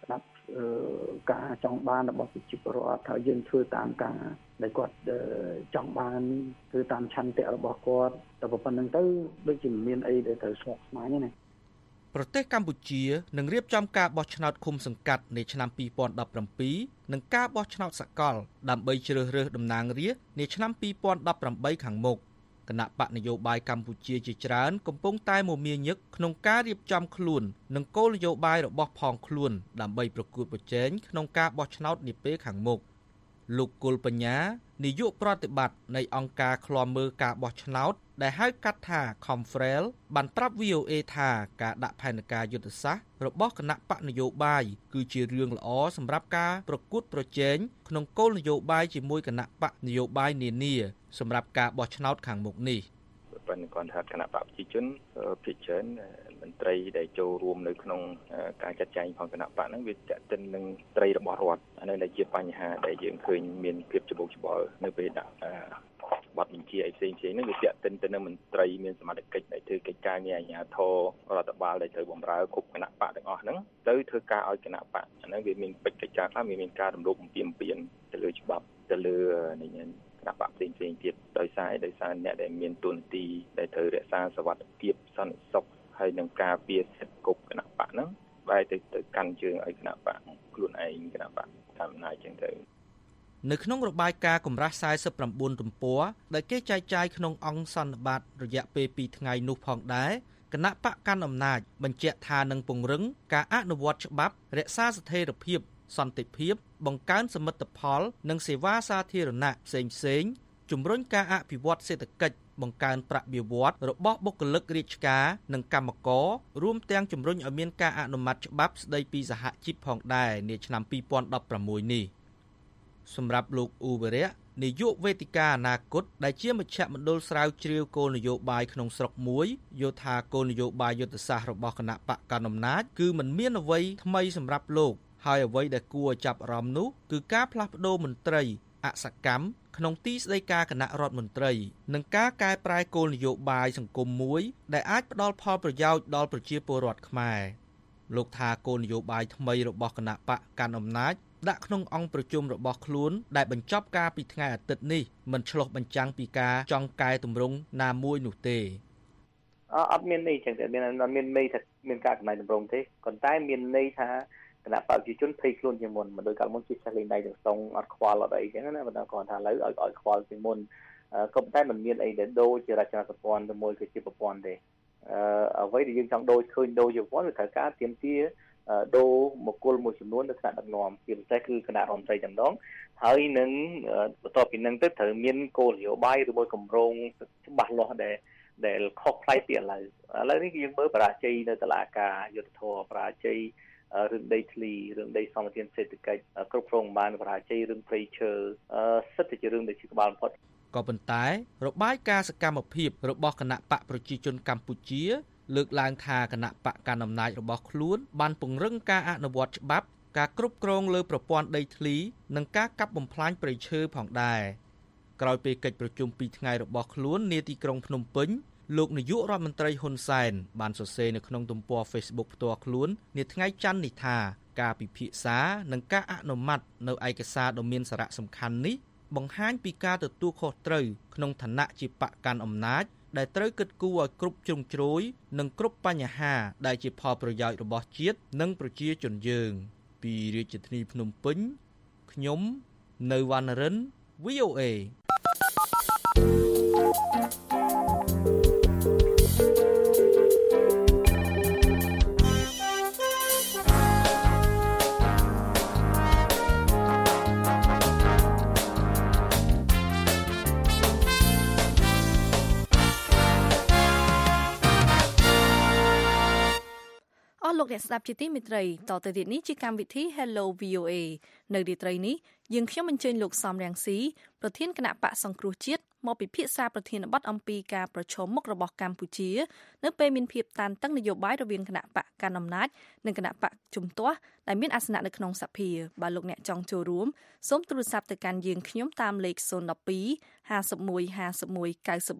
ការចង់បានរបស់ប្រជាពលរដ្ឋហើយយើងធ្វើតាមការដែលគាត់ចង់បានធ្វើតាមឆន្ទៈរបស់គាត់តែប៉ុណ្្នឹងទៅដូចជាមិនមានអីដែលត្រូវស្មុគស្មាញទេណាប្រទេសកម្ពុជានឹងរៀបចំការបោះឆ្នោតឃុំសង្កាត់នាឆ្នាំពីរពាន់ដប់ប្រាំពីរនិងការបោះឆ្នោតសកលដើម្បីជ្រើសរើសតំណាងរាស្ត្រនាឆ្នាំពីរពាន់ដប់ប្រាំបីខាងមុខគណៈបកនយោបាយកម្ពុជាជាច្រើនកំពុងតែមមាញឹកក្នុងការរៀបចំខ្លួននិងគោលនយោបាយរបស់ផងខ្លួនដើម្បីប្រកួតប្រជែងក្នុងការបោះឆ្នោតនាពេលខាងមុខលោកគុលបញ្ញានាយកប្រតិបត្តិនៃអង្គការឃ្លាំមើលការបោះឆ្នោតដែលហៅកាត់ថា Confrel បានប្រាប់ វី អូ เอ ថាការដាក់ផែនការយុទ្ធសាស្ត្ររបស់គណៈបកនយោបាយគឺជារឿងល្អសម្រាប់ការប្រកួតប្រជែងក្នុងគោលនយោបាយជាមួយគណៈបកនយោបាយនានាសម្រាប់ការបោះឆ្នោតខាងមុខនេះប៉ុន្តែគាត់ថាគណៈបកប្រជាជនភាគច្រើនមន្ត្រីដែលចូលរួមនៅក្នុងការចាត់ចែងផងគណៈបកហ្នឹងវាតេតិននឹងត្រីរបស់រដ្ឋអានេះដែលជាបញ្ហាដែលយើងឃើញមានភាពច្បុកច្បល់នៅពេលដាក់បទបញ្ជាអីផ្សេងៗហ្នឹងវាតេតិនទៅនឹងមន្ត្រីមានសមត្ថកិច្ចដែលធ្វើកិច្ចការងារអាជ្ញាធររដ្ឋបាលដែលត្រូវបម្រើគ្រប់គណៈបកទាំងអស់ហ្នឹងទៅធ្វើការឲ្យគណៈបកអាហ្នឹងវាមានកិច្ចការខ្លះវាមានការរំលោភបំពានបំពានទៅលើច្បាប់ទៅលើនេះគណៈបកផ្សេងផ្សេងទៀតដោយសារដោយសារអ្នកដែលមានទួនាទីដែលត្រូវរក្សាសុវត្ថិភាពសន្តិសុខហើយនឹងការពារសិទ្ធិគ្រប់គណៈបកហ្នឹងបែរទៅទៅកាន់ជើងឲ្យគណៈបកខ្លួនឯងគណៈបកតាមអំណាចចឹងទៅនៅក្នុងរបាយការណ៍កម្រាស់สี่สิบเก้าទំព័រដែលគេចែកចាយក្នុងអង្គសន្និបាតរយៈពេលពីរថ្ងៃនោះផងដែរគណៈបកកាន់អំណាចបញ្ជាក់ថានឹងពង្រឹងការអនុវត្តច្បាប់រក្សាស្ថិរភាពសន្តិភាពបង្កើនសមិទ្ធផលនិងសេវាសាធារណៈផ្សេងផ្សេងជំរុញការអភិវឌ្ឍសេដ្ឋកិច្ចបង្កើនប្រាក់បៀវត្សរបស់បុគ្គលិករាជការនិងកម្មកររួមទាំងជំរុញឲ្យមានការអនុម័តច្បាប់ស្តីពីសហជីពផងដែរនាឆ្នាំពីរពាន់ដប់ប្រាំមួយនេះសម្រាប់លោកអ៊ូវរៈនាយកវេទិកាអនាគតដែលជាមជ្ឈមណ្ឌលស្រាវជ្រាវគោលនយោបាយក្នុងស្រុកមួយយល់ថាគោលនយោបាយយុទ្ធសាស្ត្ររបស់គណៈបកកណ្ដាលអំណាចគឺមិនមានអ្វីថ្មីសម្រាប់លោកហើយអ្វីដែលគួរឲ្យចាប់អារម្មណ៍នោះគឺការផ្លាស់ប្ដូរមន្ត្រីអសកម្មក្នុងទីស្តីការគណៈរដ្ឋមន្ត្រីនិងការកែប្រែគោលនយោបាយសង្គមមួយដែលអាចផ្ដល់ផលប្រយោជន៍ដល់ប្រជាពលរដ្ឋខ្មែរលោកថាគោលនយោបាយថ្មីរបស់គណៈបកកាន់អំណាចដាក់ក្នុងអង្គប្រជុំរបស់ខ្លួនដែលបញ្ចប់ការពីថ្ងៃអាទិត្យនេះមិនឆ្លុះបញ្ចាំងពីការចង់កែតម្រង់ណាមួយនោះទេអត់មានន័យចឹងទេមានអត់មានន័យថាមានការកំណែតម្រង់ទេប៉ុន្តែមានន័យថាគណៈបព្វជិជនភ័យខ្លួនជាងមុនមិនដូចកាលមុនជិះចេះលេងដៃទាំងស្រុងអត់ខ្វល់អត់អីចឹងណាប៉ុន្តែគាត់ថាឥឡូវឲ្យឲ្យខ្វល់ជាងមុនក៏ប៉ុន្តែมันមានអីដែលដូរជារចនាសម្ព័ន្ធទៅមួយគឺជាប្រព័ន្ធទេអឺអ្វីដែលយើងចង់ដូរឃើញដូរជាប្រព័ន្ធវាត្រូវការទាមទារដូរមកគល់មួយចំនួនទៅថ្នាក់ដឹកនាំជាពិសេសគឺគណៈរដ្ឋមន្ត្រីតែម្ដងហើយនឹងបន្ទាប់ពីនឹងទៅត្រូវមានគោលនយោបាយឬមួយគម្រោងច្បាស់លាស់ដែលដែលខុសប្លែកពីឥឡូវឥឡូវនេះយើងមើលបរាជ័យនៅតុលាការយុត្តិធម៌បរាជ័យរឿងដីធ្លីរឿងដីសម្បត្តិសេដ្ឋកិច្ចគ្រប់គ្រងបានបរាជ័យរឿងព្រៃឈើសិតតែជារឿងដែលជាក្បាលបំផុតក៏ប៉ុន្តែរបាយការណ៍សកម្មភាពរបស់គណៈបកប្រជាជនកម្ពុជាលើកឡើងថាគណៈបកកណ្ដាលអំណាចរបស់ខ្លួនបានពង្រឹងការអនុវត្តច្បាប់ការគ្រប់គ្រងលើប្រព័ន្ធដីធ្លីនិងការកាប់បំផ្លាញព្រៃឈើផងដែរក្រោយពេលកិច្ចប្រជុំពីរថ្ងៃរបស់ខ្លួននាទីក្រុងភ្នំពេញលោកនាយករដ្ឋមន្ត្រីហ៊ុនសែនបានសរសេរនៅក្នុងទំព័រ Facebook ផ្ទាល់ខ្លួននាថ្ងៃច័ន្ទនេះថាការពិភាក្សានិងការអនុម័តនៅឯកសារដ៏មានសារៈសំខាន់នេះបង្ហាញពីការទទួលខុសត្រូវក្នុងឋានៈជាបកកាន់អំណាចដែលត្រូវគិតគូរឲ្យគ្រប់ជ្រុងជ្រោយនិងគ្រប់បញ្ហាដែលជាផលប្រយោជន៍របស់ជាតិនិងប្រជាជនយើងពីរាជធានីភ្នំពេញខ្ញុំនៅវណ្ណរិន វី អូ เอលោកអ្នកស្ដាប់ជាទីមេត្រីតទៅទៀតនេះជាកម្មវិធី Hello វី អូ เอ នៅរាត្រីនេះយើងខ្ញុំអញ្ជើញលោកសំរងស៊ីប្រធានគណៈបកសង្គ្រោះជាតិមកពិភាក្សាប្រធានបទអំពីការប្រឈមមុខរបស់កម្ពុជានៅពេលមានភាពតានតឹងនយោបាយរវាងគណៈបកកណ្ដាលអំណាចនិងគណៈបកជំទាស់ដែលមានអាសនៈនៅក្នុងសភាបើលោកអ្នកចង់ចូលរួមសូមទូរស័ព្ទទៅកាន់យើងខ្ញុំតាមលេខศูนย์ หนึ่ง สอง ห้า หนึ่ง ห้า หนึ่ง เก้า สี่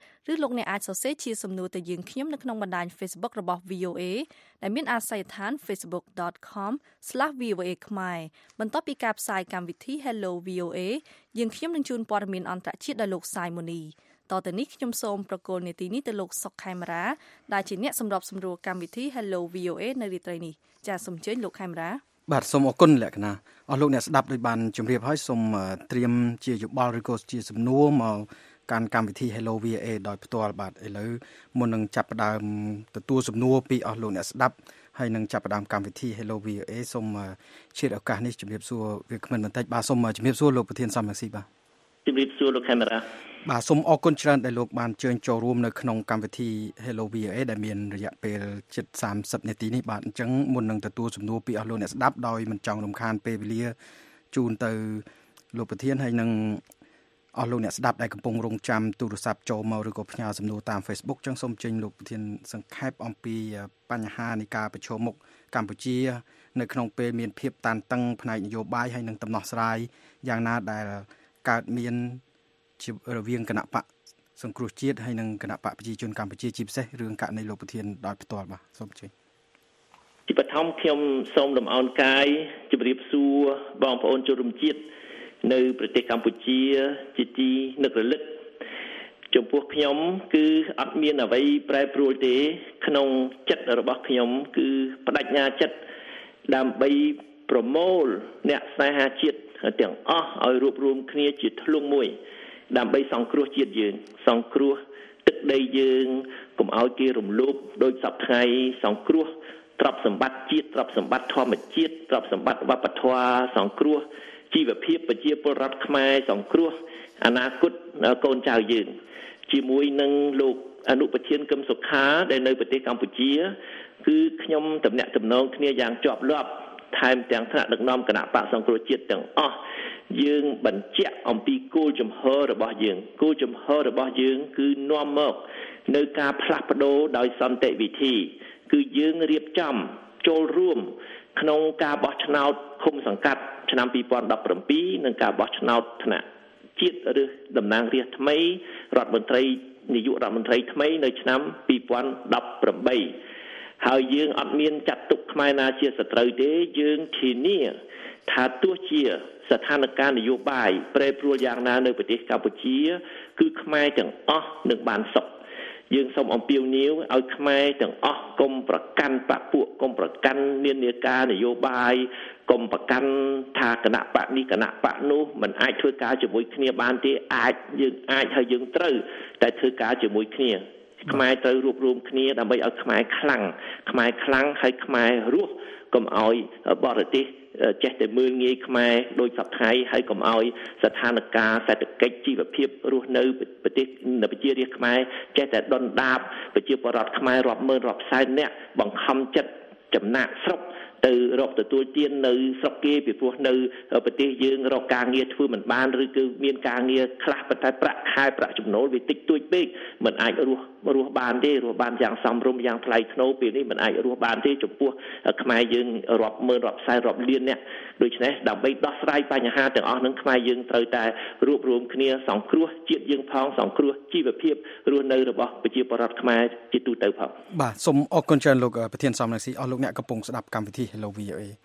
ឬលោកអ្នកអាចសរសេរជាសំណួរទៅយើងខ្ញុំនៅក្នុងបណ្ដាញ Facebook របស់ វី អូ เอ ដែលមានអាសយដ្ឋាន facebook dot com slash v o a ខ្មែរបន្ទាប់ពីការផ្សាយកម្មវិធី Hello វី អូ เอ យើងខ្ញុំនឹងជូនព័ត៌មានអន្តរជាតិដល់លោកសាយម៉ូនីតទៅនេះខ្ញុំសូមប្រកល់នាទីនេះទៅលោកសុកខេមរាដែលជាអ្នកសម្របសម្រួលកម្មវិធី Hello វី អូ เอ នៅរាត្រីនេះចាសសូមអញ្ជើញលោកខេមរាបាទសូមអរគុណលក្ខណៈអស់លោកអ្នកស្ដាប់ដោយបានជម្រាបហើយសូមត្រៀមជាយោបល់ឬក៏ជាសំណួរមកកាន់កម្មវិធី Hello វី អូ เอ ដោយផ្ទាល់បាទឥឡូវមុននឹងចាប់ផ្ដើមទទួលសំណួរពីអស់លោកអ្នកស្ដាប់ហើយនឹងចាប់ផ្ដើមកម្មវិធី Hello វី អូ เอ សូមជិតឱកាសនេះជម្រាបសួរវាគ្មិនបន្តិចបាទសូមជម្រាបសួរលោកប្រធានសំរងស៊ីបាទជម្រាបសួរលោកខេមរាបាទសូមអរគុណច្រើនដែលលោកបានជើញចូលរួមនៅក្នុងកម្មវិធី Hello វី អូ เอ ដែលមានរយៈពេលជិតសាមសិបនាទីនេះបាទអញ្ចឹងមុននឹងទទួលសំណួរពីអស់លោកអ្នកស្ដាប់ដោយមិនចង់រំខានពេលវេលាជូនទៅលោកប្រធានហើយនឹងអស់លោកអ្នកស្ដាប់ដែលកំពុងរងចាំទូរស័ព្ទចូលមកឬក៏ផ្ញើសំណួរតាម Facebook ចឹងសូមចេញលោកប្រធានសង្ខេបអំពីបញ្ហានៃការប្រឈមមុខកម្ពុជានៅក្នុងពេលមានភាពតានតឹងផ្នែកនយោបាយហើយនឹងដំណោះស្រាយយ៉ាងណាដែលកើតមានរវាងគណៈបកសង្គ្រោះជាតិហើយនិងគណៈបកប្រជាជនកម្ពុជាជាពិសេសរឿងករណីលោកប្រធានដោយផ្ទាល់បាទសូមជឿជាបឋមខ្ញុំសូមលំអរកាយជម្រាបសួរបងប្អូនជនរួមជាតិនៅប្រទេសកម្ពុជាជាទីនឹករលឹកចំពោះខ្ញុំគឺអត់មានអ្វីប្រែប្រួលទេក្នុងចិត្តរបស់ខ្ញុំគឺបដិញ្ញាចិត្តដើម្បីប្រមូលអ្នកស្នេហាជាតិទាំងអស់ឲ្យរួបរวมគ្នាជាធ្លុងមួយដើម្បីសង្គ្រោះជាតិយើងសង្គ្រោះទឹកដីយើងកុំឲ្យគេរំលោភដោយសពថ្ងៃសង្គ្រោះទ្រព្យសម្បត្តិជាតិទ្រព្យសម្បត្តិធម្មជាតិទ្រព្យសម្បត្តិវប្បធម៌សង្គ្រោះជីវភាពប្រជាពលរដ្ឋខ្មែរសង្គ្រោះអនាគតកូនចៅយើងជាមួយនឹងលោកអនុប្រធានកឹមសុខាដែលនៅប្រទេសកម្ពុជាគឺខ្ញុំតំណាក់តំណងគ្នាយ៉ាងជាប់លាប់ថែមទាំងថ្នាក់ដឹកនាំគណៈបកសង្គ្រោះជាតិទាំងអស់យើងបញ្ជាក់អំពីគោលជំហររបស់យើងគោលជំហររបស់យើងគឺនាំមកនៅការផ្លាស់ប្ដូរដោយសន្តិវិធីគឺយើងរៀបចំចូលរួមក្នុងការបោះឆ្នោតឃុំសង្កាត់ឆ្នាំពីរពាន់ដប់ប្រាំពីរនិងការបោះឆ្នោតថ្នាក់ជាតិឬតំណាងរាស្ត្រថ្មីរដ្ឋមន្ត្រីនាយករដ្ឋមន្ត្រីថ្មីនៅឆ្នាំពីរពាន់ដប់ប្រាំបីហើយយើងអត់មានចាត់ទុកខ្មែរណាជាសត្រូវទេយើងធានាថាទោះជាស្ថានភាពនយោបាយប្រែប្រួលយ៉ាងណានៅប្រទេសកម្ពុជាគឺខ្មែរទាំងអស់នឹងបានសុខយើងសូមអំពាវនាវឲ្យខ្មែរទាំងអស់កុំប្រកាន់បពុះកុំប្រកាន់នានាការនយោបាយកុំប្រកាន់ថាគណៈបកនេះគណៈបកនោះមិនអាចធ្វើការជាមួយគ្នាបានទេអាចយើងអាចហើយយើងត្រូវតែធ្វើការជាមួយគ្នាខ្មែរត្រូវរួបរวมគ្នាដើម្បីឲ្យខ្មែរខ្លាំងខ្មែរខ្លាំងហើយខ្មែររស់កុំឲ្យបរទេសចេះតែមើលងាយខ្មែរដោយសពថ្ងៃហើយកុំឲ្យស្ថានភាពសេដ្ឋកិច្ចជីវភាពរស់នៅប្រទេសប្រជារាស្ត្រខ្មែរចេះតែដុនដាបប្រជាពលរដ្ឋខ្មែររាប់ម៉ឺនរាប់សែននាក់បង្ខំចិត្តចំណាក់ស្រុកទៅរកទទួលទាននៅស្រុកគេពីព្រោះនៅប្រទេសយើងរកការងារធ្វើមិនបានឬគឺមានការងារខ្លះប៉ុន្តែប្រាក់ខែប្រាក់ចំណូលវាតិចតួចពេកមិនអាចរស់រស់បានទេរស់បានយ៉ាងសមរម្យយ៉ាងថ្លៃថ្នូរពេលនេះមិនអាចរស់បានទេចំពោះខ្មែរយើងរាប់ម៉ឺនរាប់សែនរាប់លានអ្នកដូច្នេះដើម្បីដោះស្រាយបញ្ហាទាំងអស់នឹងខ្មែរយើងត្រូវតែរួបរวมគ្នាសង្គ្រោះជាតិយើងផងសង្គ្រោះជីវភាពរស់នៅរបស់ប្រជាពលរដ្ឋខ្មែរជាទូទៅផងបាទសូមអរគុណច្រើនលោកប្រធានសំរងស៊ីអស់លោកអ្នកកំពុងស្ដាប់កម្មវិធី Hello វី អូ เอ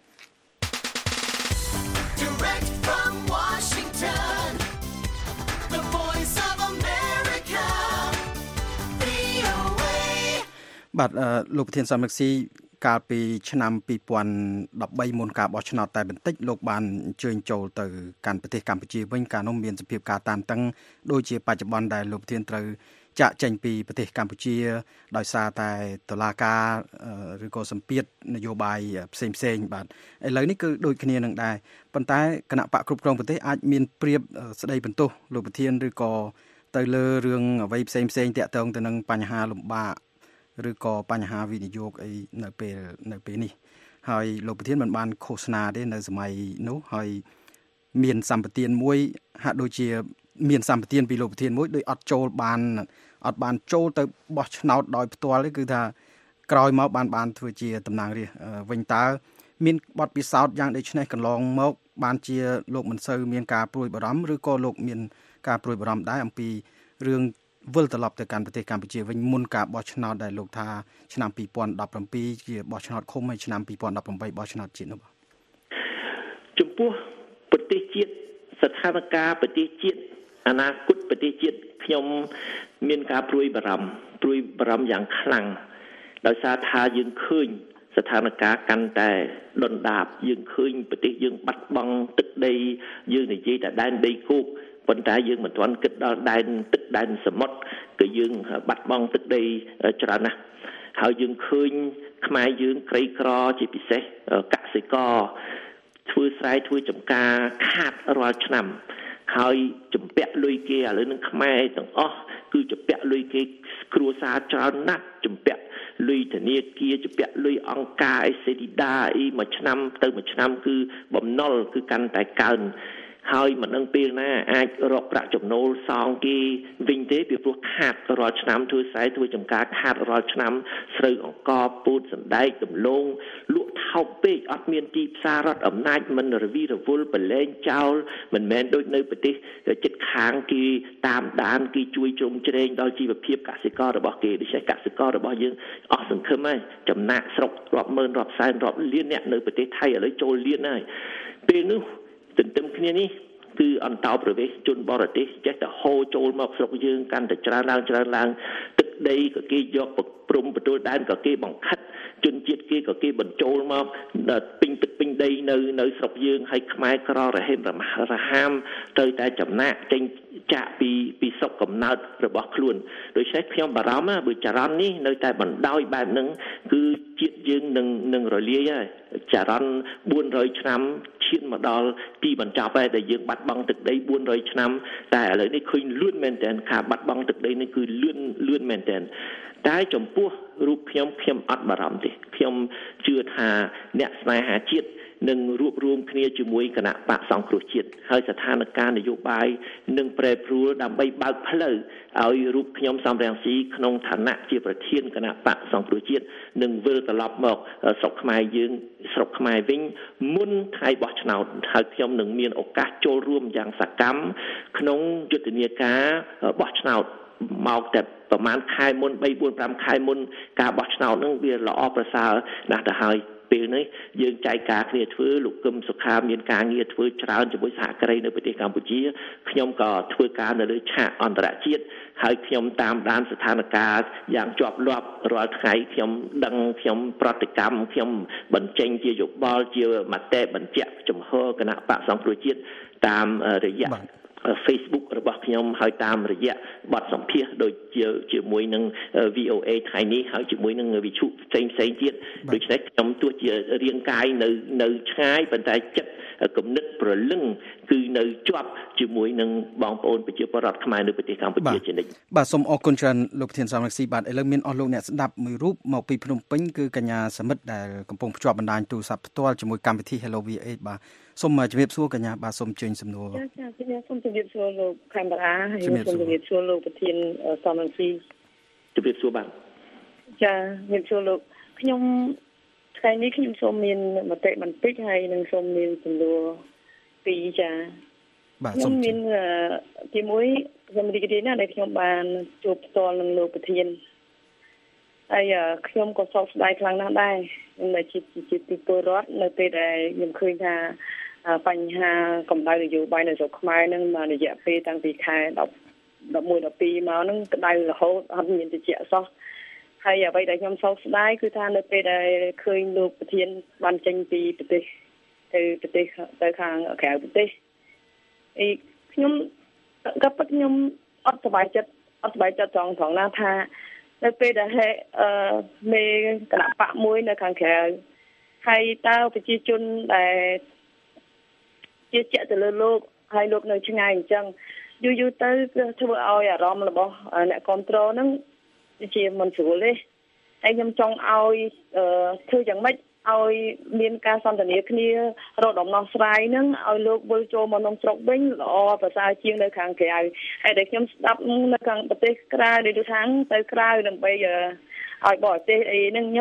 Direct from Washington, the voice of America, វី អូ เอបាទលោកប្រធានសំរងស៊ីកាលពីឆ្នាំពីរពាន់ដប់បីមុនការបោះឆ្នោតតែបន្តិចលោកបានអញ្ជើញចូលទៅកាន់ប្រទេសកម្ពុជាវិញកាលនោះមានសភាពការតានតឹងដូចជាបច្ចុប្បន្នដែលលោកប្រធានត្រូវចាក់ចេញពីប្រទេសកម្ពុជាដោយសារតែតុលាការឬក៏សម្ពាធនយោបាយផ្សេងផ្សេងបាទឥឡូវនេះគឺដូចគ្នានឹងដែរប៉ុន្តែគណៈបកគ្រប់គ្រងប្រទេសអាចមានព្រៀបស្ដីបន្ទោសលោកប្រធានឬក៏ទៅលើរឿងអ្វីផ្សេងផ្សេងតាក់ទងទៅនឹងបញ្ហាលំបាកឬក៏បញ្ហាវិនិយោគអីនៅពេលនៅពេលនេះហើយលោកប្រធានមិនបានឃោសនាទេនៅសម័យនោះហើយមានសម្បទានមួយហាក់ដូចជាមានសម្បទានពីលោកប្រធានមួយដោយអត់ចូលបានអត់បានចូលទៅបោះឆ្នោតដោយផ្ទាល់ទេគឺថាក្រោយមកបានបានធ្វើជាតំណាងរាស្ត្រវិញតើមានបទពិសោធន៍យ៉ាងដូចនេះកន្លងមកបានជាលោកមិនសូវមានការព្រួយបារម្ភឬក៏លោកមានការព្រួយបារម្ភដែរអំពីរឿងវិលត្រឡប់ទៅកាន់ប្រទេសកម្ពុជាវិញមុនការបោះឆ្នោតដែលលោកថាឆ្នាំពីរពាន់ដប់ប្រាំពីរជាបោះឆ្នោតឃុំហើយឆ្នាំពីរពាន់ដប់ប្រាំបីបោះឆ្នោតជាតិនោះចំពោះប្រទេសជាតិស្ថានភាពប្រទេសជាតិអនាគតប្រទេសជាតិខ្ញុំមានការព្រួយបារម្ភព្រួយបារម្ភយ៉ាងខ្លាំងដោយសារថាយើងឃើញស្ថានភាពកាន់តែដុនដាបយើងឃើញប្រទេសយើងបាត់បង់ទឹកដីយើងនិយាយតែដែនដីគោកប៉ុន្តែយើងមិនទាន់គិតដល់ដែនទឹកដែនសមុទ្រគឺយើងបាត់បង់ទឹកដីច្រើនណាស់ហើយយើងឃើញខ្មែរយើងក្រីក្រជាពិសេសកសិករធ្វើស្រែធ្វើចម្ការខាតរាល់ឆ្នាំហើយចម្ពាក់លុយគេឥឡូវនឹងខ្មែរទាំងអស់គឺចម្ពាក់លុយគេគ្រួសារច្រើនណាស់ចម្ពាក់លុយធនាគារចម្ពាក់លុយអង្គការអេសេឌីដាអីមួយឆ្នាំទៅមួយឆ្នាំគឺបំណុលគឺកាន់តែកើនហើយមិនដឹងពេលណាអាចរកប្រាក់ចំណូលសងគេវិញទេពីព្រោះខាតរាល់ឆ្នាំធ្វើស្រែធ្វើចម្ការខាតរាល់ឆ្នាំស្រូវអង្ករពោតសណ្ដែកដំឡូងលក់ថោកពេកអត់មានទីផ្សាររដ្ឋអំណាចមិនរវីរវល់ប្រឡែងចោលមិនមែនដូចនៅប្រទេសជិតខាងគេតាមដានគេជួយជ្រោមជ្រែងដល់ជីវភាពកសិកររបស់គេដូច្នេះកសិកររបស់យើងអស់សង្ឃឹមហើយចំណាក់ស្រុករាប់ម៉ឺនរាប់សែនរាប់លានអ្នកនៅប្រទេសថៃឥឡូវចូលលានហើយពេលនោះទន្ទឹមគ្នានេះគឺអន្តោប្រវេសន៍ជនបរទេសចេះតែហូរចូលមកស្រុកយើងកាន់តែច្រើនឡើងច្រើនឡើងទឹកដីក៏គេយកព្រំបន្ទល់ដែនក៏គេបង្ខិតជនជាតិគេក៏គេបញ្ចូលមកពេញទឹកពេញដីនៅនៅស្រុកយើងហើយខ្មែរក្ររហេមរមារហាមត្រូវតែចំណាក់ចេញចាក់ពីពីស្រុកកំណើតរបស់ខ្លួនដូច្នេះខ្ញុំបារម្ភណាបើចរន្តនេះនៅតែបណ្ដោយបែបហ្នឹងគឺជាតិយើងនឹងនឹងរលាយហើយចរន្តបួនរយឆ្នាំឈានមកដល់ទីបញ្ចប់ហើយដែលយើងបាត់បង់ទឹកដីបួនរយឆ្នាំតែឥឡូវនេះឃើញលឿនមែនទែនការបាត់បង់ទឹកដីនេះគឺលឿនលឿនមែនទែនតែចំពោះរូបខ្ញុំខ្ញុំអត់បារម្ភទេខ្ញុំជឿថាអ្នកស្នេហាជាតិនឹងរួបរวมគ្នាជាមួយគណៈបកសង្គ្រោះជាតិហើយស្ថានភាពនយោបាយនឹងប្រែប្រួលដើម្បីបើកផ្លូវឲ្យរូបខ្ញុំសំរងស៊ីក្នុងឋានៈជាប្រធានគណៈបកសង្គ្រោះជាតិនឹងវិលត្រឡប់មកស្រុកខ្មែរយើងស្រុកខ្មែរវិញមុនថ្ងៃបោះឆ្នោតហើយខ្ញុំនឹងមានឱកាសចូលរួមយ៉ាងសកម្មក្នុងយុទ្ធនាការបោះឆ្នោតមកតែប្រហែលខែមុនបី បួន ប្រាំខែមុនការបោះឆ្នោតហ្នឹងវាល្អប្រសើរណាស់ទៅហើយពេលនេះយើងចែកការគ្នាធ្វើលោកកឹមសុខាមានការងារធ្វើច្រើនជាមួយសហការីនៅប្រទេសកម្ពុជាខ្ញុំក៏ធ្វើការនៅលើឆាកអន្តរជាតិហើយខ្ញុំតាមដានស្ថានភាពយ៉ាងជាប់លាប់រាល់ថ្ងៃខ្ញុំដឹងខ្ញុំប្រតិកម្មខ្ញុំបញ្ចេញជាយោបល់ជាមតិបញ្ជាក់ចំហគណៈបកសង្គ្រោះជាតិតាមរយៈFacebook របស់ខ្ញុំហើយតាមរយៈបទសម្ភាសន៍ដូចជាជាមួយនឹង វី អូ เอ ថ្ងៃនេះហើយជាមួយនឹងវិទ្យុផ្សេងផ្សេងទៀតដូច្នេះខ្ញុំទោះជារាងកាយនៅនៅឆ្ងាយប៉ុន្តែចិត្តគំនិតប្រលឹងគឺនៅជាប់ជាមួយនឹងបងប្អូនប្រជាពលរដ្ឋខ្មែរនៅប្រទេសកម្ពុជាជានិច្ចបាទសូមអរគុណច្រើនលោកប្រធានសំរងស៊ីបាទឥឡូវមានអស់លោកអ្នកស្ដាប់មួយរូបមកពីភ្នំពេញគឺកញ្ញាសមិទ្ធដែលកំពុងភ្ជាប់បណ្ដាញទូរស័ព្ទផ្ទាល់ជាមួយកម្មវិធី Hello វី អូ เอ បាទសូមជម្រាបសួរកញ្ញាបាទសូមជើញសំណួរចាចាខ្ញុំសូមជម្រាបសួរលោកខេមរាហើយសូមជម្រាបសួរលោកប្រធានសំរងស៊ីជម្រាបសួរបាទចាជម្រាបសួរលោកខ្ញុំថ្ងៃនេះខ្ញុំសូមមានមតិបន្តិចហើយនឹងសូមមានសំណួរពីរចាបាទសូមមានជាមួយខ្ញុំរីករាយណាស់ដែលខ្ញុំបានជួបផ្ទាល់នឹងលោកប្រធានហើយខ្ញុំក៏សោកស្ដាយខ្លាំងណាស់ដែរដែលជាជាទីពលរដ្ឋនៅពេលដែលខ្ញុំឃើញថាបញ្ហាកម្ដៅនយោបាយនៅស្រុកខ្មែរនឹងរយៈពេលតាំងពីខែដប់ដប់មួយ ដប់ពីរមកនឹងក្តៅរហូតអត់មានតិចសោះហើយអ្វីដែលខ្ញុំសោកស្ដាយគឺថានៅពេលដែលឃើញលោកប្រធានបានចេញពីប្រទេសទៅប្រទេសទៅខាងក្រៅប្រទេសអីខ្ញុំក៏ពិតខ្ញុំអត់សប្បាយចិត្តអត់សប្បាយចិត្តចង់ត្រង់ណាថានៅពេលដែលអឺមេគណៈបកមួយនៅខាងក្រៅហើយតើប្រជាជនដែលជាជាក់ទៅលើលោកហើយលោកនៅឆ្ងាយអញ្ចឹងយូរយូរទៅគឺធ្វើឲ្យអារម្មណ៍របស់អ្នកគ្រប់គ្រងហ្នឹងជាមិនស្រួលទេហើយខ្ញុំចង់ឲ្យធ្វើយ៉ាងម៉េចឲ្យមានការសន្ទនាគ្នារកដំណោះស្រាយហ្នឹងឲ្យលោកវិលចូលមកក្នុងស្រុកវិញល្អប្រសើរជាងនៅខាងក្រៅហើយដែលខ្ញុំស្ដាប់នៅខាងប្រទេសក្រៅដូចថាទៅក្រៅដើម្បីឲ្យបរទេសអីហ្នឹងខ្ញុំ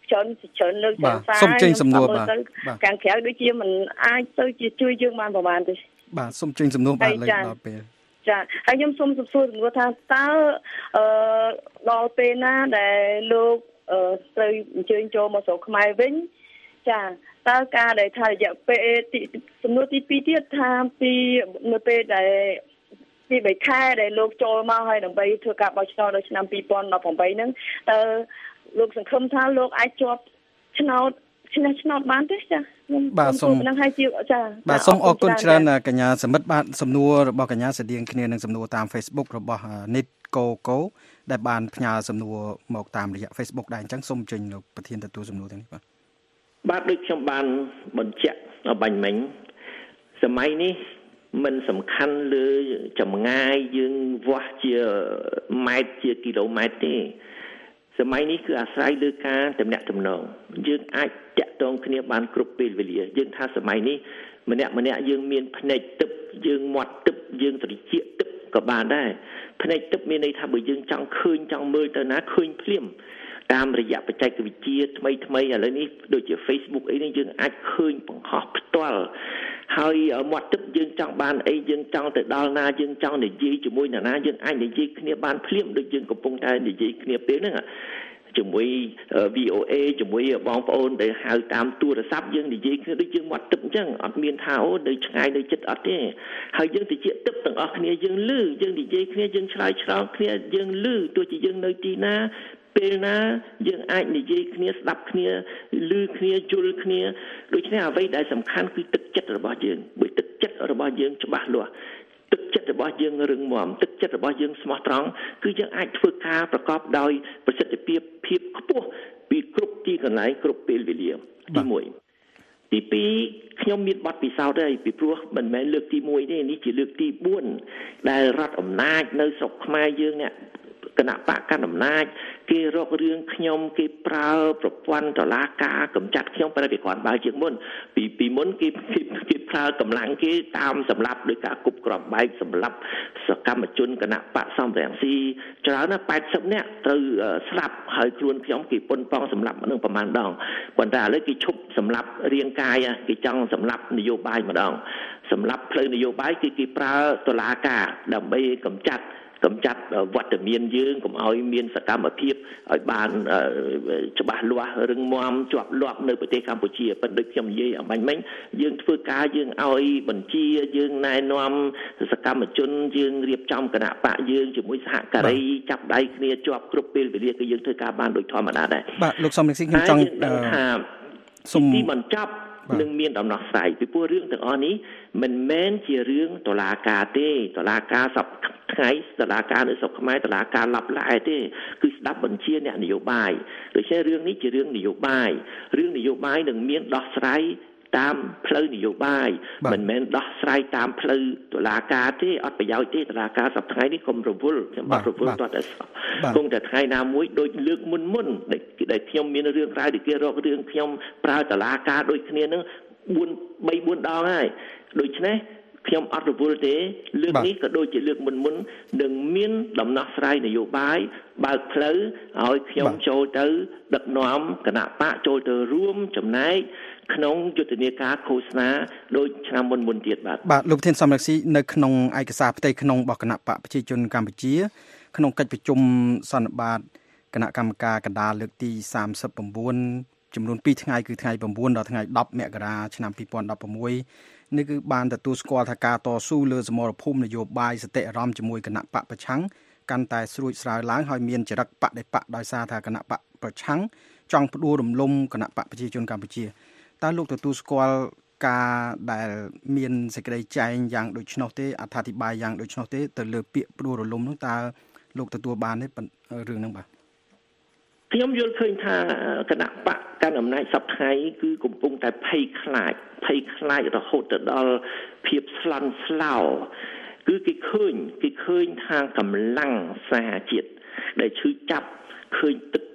ច្រើនច្រើនលើកច្រើនសារសូមចេញសំណួរបាទខាងក្រៅដូចជាមិនអាចទៅជាជួយយើងបានប្រហែលទេបាទសូមចេញសំណួរបាទលើកដល់ពេលចាហើយខ្ញុំសូមសំសួរសំណួរថាតើអឺដល់ពេលណាដែលលោកត្រូវអញ្ជើញចូលមកស្រុកខ្មែរវិញចាតើការដែលថារយៈពេលសំណួរទីពីរទៀតថាពីនៅពេលដែលពីបីខែដែលលោកចូលមកហើយដើម្បីធ្វើការបោះឆ្នោតនៅឆ្នាំ ពីរពាន់ដប់ប្រាំបី ហ្នឹងតើលោកសង្ឃឹមថាលោកអាចជាប់ឆ្នោតឆ្នះឆ្នោតបានទេចាខ្ញុំសូមនឹងឲ្យជាចាបាទសូមអរគុណច្រើនកញ្ញាសមិទ្ធបាទសំណួររបស់កញ្ញាស្តៀងគ្នានឹងសំណួរតាម Facebook របស់ Nitcoco ដែលបានផ្ញើសំណួរមកតាមរយៈ Facebook ដែរអញ្ចឹងសូមជញ្ជូនលោកប្រធានទទួលសំណួរទាំងនេះបាទបាទដូចខ្ញុំបានបញ្ជាក់បាញ់មិញសម័យនេះមិនសំខាន់លើចម្ងាយយើងវាស់ជាម៉ែត្រជាគីឡូម៉ែត្រទេសម័យនេះគឺអាស្រ័យលើការទំនាក់ទំនងយើងអាចតាក់ទងគ្នាបានគ្រប់ពេលវេលាយើងថាសម័យនេះម្នាក់ម្នាក់យើងមានភ្នែកទឹកយើងមាត់ទឹកយើងត្រចៀកទឹកក៏បានដែរភ្នែកទឹកមានន័យថាបើយើងចង់ឃើញចង់មើលទៅណាឃើញភ្លាមតាមរយៈបច្ចេកវិទ្យាថ្មីថ្មីឥឡូវនេះដូចជា Facebook អីនេះយើងអាចឃើញបង្ហោះផ្ទាល់ហើយមាត់ទឹកយើងចង់បានអីយើងចង់ទៅដល់ណាយើងចង់និយាយជាមួយនរណាយើងអាចនិយាយគ្នាបានភ្លាមដូចយើងកំពុងតែនិយាយគ្នាពេលហ្នឹងជាមួយ វី អូ เอ ជាមួយបងប្អូនដែលហៅតាមទូរស័ព្ទយើងនិយាយគ្នាដូចយើងមាត់ទឹកអញ្ចឹងអត់មានថាអូនៅឆ្ងាយនៅជិតអត់ទេហើយយើងទៅជាទឹកទាំងអស់គ្នាយើងលឺយើងនិយាយគ្នាយើងឆ្លើយឆ្លងគ្នាយើងលឺទោះជាយើងនៅទីណាពេលណាយើងអាចនិយាយគ្នាស្ដាប់គ្នាឮគ្នាយល់គ្នាដូច្នេះអ្វីដែលសំខាន់គឺទឹកចិត្តរបស់យើងបើទឹកចិត្តរបស់យើងច្បាស់លាស់ទឹកចិត្តរបស់យើងរឹងមាំទឹកចិត្តរបស់យើងស្មោះត្រង់គឺយើងអាចធ្វើការប្រកបដោយប្រសិទ្ធភាពភាពខ្ពស់ពីគ្រប់ទីកន្លែងគ្រប់ពេលវេលាទីមួយទីពីរខ្ញុំមានបទពិសោធន៍ដែរពីព្រោះមិនមែនលើកទីមួយទេនេះជាលើកទីបួនដែលរដ្ឋអំណាចនៅស្រុកខ្មែរយើងនេះគណៈបកកណ្ដាលអំណាចគេរករឿងខ្ញុំគេប្រើប្រព័ន្ធតុលាការកម្ចាត់ខ្ញុំប្រតិកម្មបើជាងមុនពីពីមុនគេគេប្រើកម្លាំងគេតាមសម្លាប់ដោយការគប់ក្រំបែកសម្លាប់សកម្មជនគណៈបកសំរងស៊ីច្រើនណាស់แปดสิบនាក់ត្រូវស្លាប់ហើយខ្លួនខ្ញុំគេប៉ុនប៉ងសម្លាប់នឹងប្រមាណដងប៉ុន្តែឥឡូវគេឈប់សម្លាប់រាងកាយគេចង់សម្លាប់នយោបាយម្ដងសម្លាប់ផ្លូវនយោបាយគឺគេប្រើតុលាការដើម្បីកម្ចាត់កម្ចាត់វត្តមានយើងកុំឲ្យមានសកម្មភាពឲ្យបានច្បាស់លាស់រឹងមាំជាប់លាប់នៅប្រទេសកម្ពុជាប៉ុន្តែដូចខ្ញុំនិយាយអំបញ្ញមិញយើងធ្វើការយើងឲ្យបញ្ជាយើងណែនាំសកម្មជនយើងរៀបចំគណៈបកយើងជាមួយសហការីចាប់ដៃគ្នាជាប់គ្រប់ពេលវេលាគឺយើងធ្វើការបានដូចធម្មតាដែរបាទលោកសំរងស៊ីខ្ញុំចង់ថាសុំទីបញ្ចប់នឹងមានដំណោះស្រាយពីព្រោះរឿងទាំងអស់នេះមិនមែនជារឿងតុលាការទេតុលាការសពថ្ងៃតុលាការនៅស្រុកខ្មែរតុលាការឡាប់ឡាយទេគឺស្ដាប់បញ្ជាអ្នកនយោបាយដូច្នេះរឿងនេះជារឿងនយោបាយរឿងនយោបាយនឹងមានដោះស្រាយតាមផ្លូវនយោបាយមិនមែនដោះស្រាយតាមផ្លូវតុលាការទេអត់ប្រយោជន៍ទេតុលាការសប្តាហ៍នេះកុំរវល់ខ្ញុំអត់រវល់តតែគង់តែថ្ងៃណាមួយដូចលើកមុនមុនដែលខ្ញុំមានរឿងរ៉ាវដែលគេរករឿងខ្ញុំប្រើតុលាការដូចគ្នានឹងbốn 3 4ដងហើយដូច្នេះខ្ញុំអត់រវល់ទេលើកនេះក៏ដូចជាលើកមុនមុននឹងមានដំណោះស្រាយនយោបាយបើកផ្លូវឲ្យខ្ញុំចូលទៅដឹកនាំគណៈបកចូលទៅរួមចំណែកក្នុងយុទ្ធនាការឃោសនាដូចឆ្នាំមុនមុនទៀតបាទបាទលោកធានសំរងស៊ីនៅក្នុងឯកសារផ្ទៃក្នុងរបស់គណៈបកប្រជាជនកម្ពុជាក្នុងកិច្ចប្រជុំសន្និបាតគណៈកម្មការកណ្ដាលលើកទីសាមសិប៩ចំនួនពីរថ្ងៃគឺថ្ងៃ៩ដល់ថ្ងៃដប់មករាឆ្នាំពីរពាន់ដប់ប្រាំមួយនេះគឺបានទទួលស្គាល់ថាការតស៊ូលើសមរភូមិនយោបាយសតិអារម្មណ៍ជាមួយគណៈបកប្រឆាំងកាន់តែស្រួចស្រាវឡើងហើយមានចរិតបដិបកដោយសារថាគណៈបកប្រឆាំងចង់ផ្ដួលរំលំគណៈបកប្រជាជនកម្ពុជាតើលោកទទួលស្គាល់ការដែលមានសេចក្តីចែងយ៉ាងដូច្នោះទេអត្ថាធិប្បាយយ៉ាងដូច្នោះទេទៅលើពាក្យផ្ដួលរលំនោះតើលោកទទួលបានទេរឿងហ្នឹងបាទខ្ញុំយល់ឃើញថាគណៈបកកាន់អំណាចសពថ្ងៃគឺកំពុងតែភ័យខ្លាចភ័យខ្លាចរហូតទៅដល់ភាពស្លន់ស្លោគឺគេឃើញគេឃើញថាកម្លាំងសហជាតិដែលឈឺចាប់ឃើញទឹក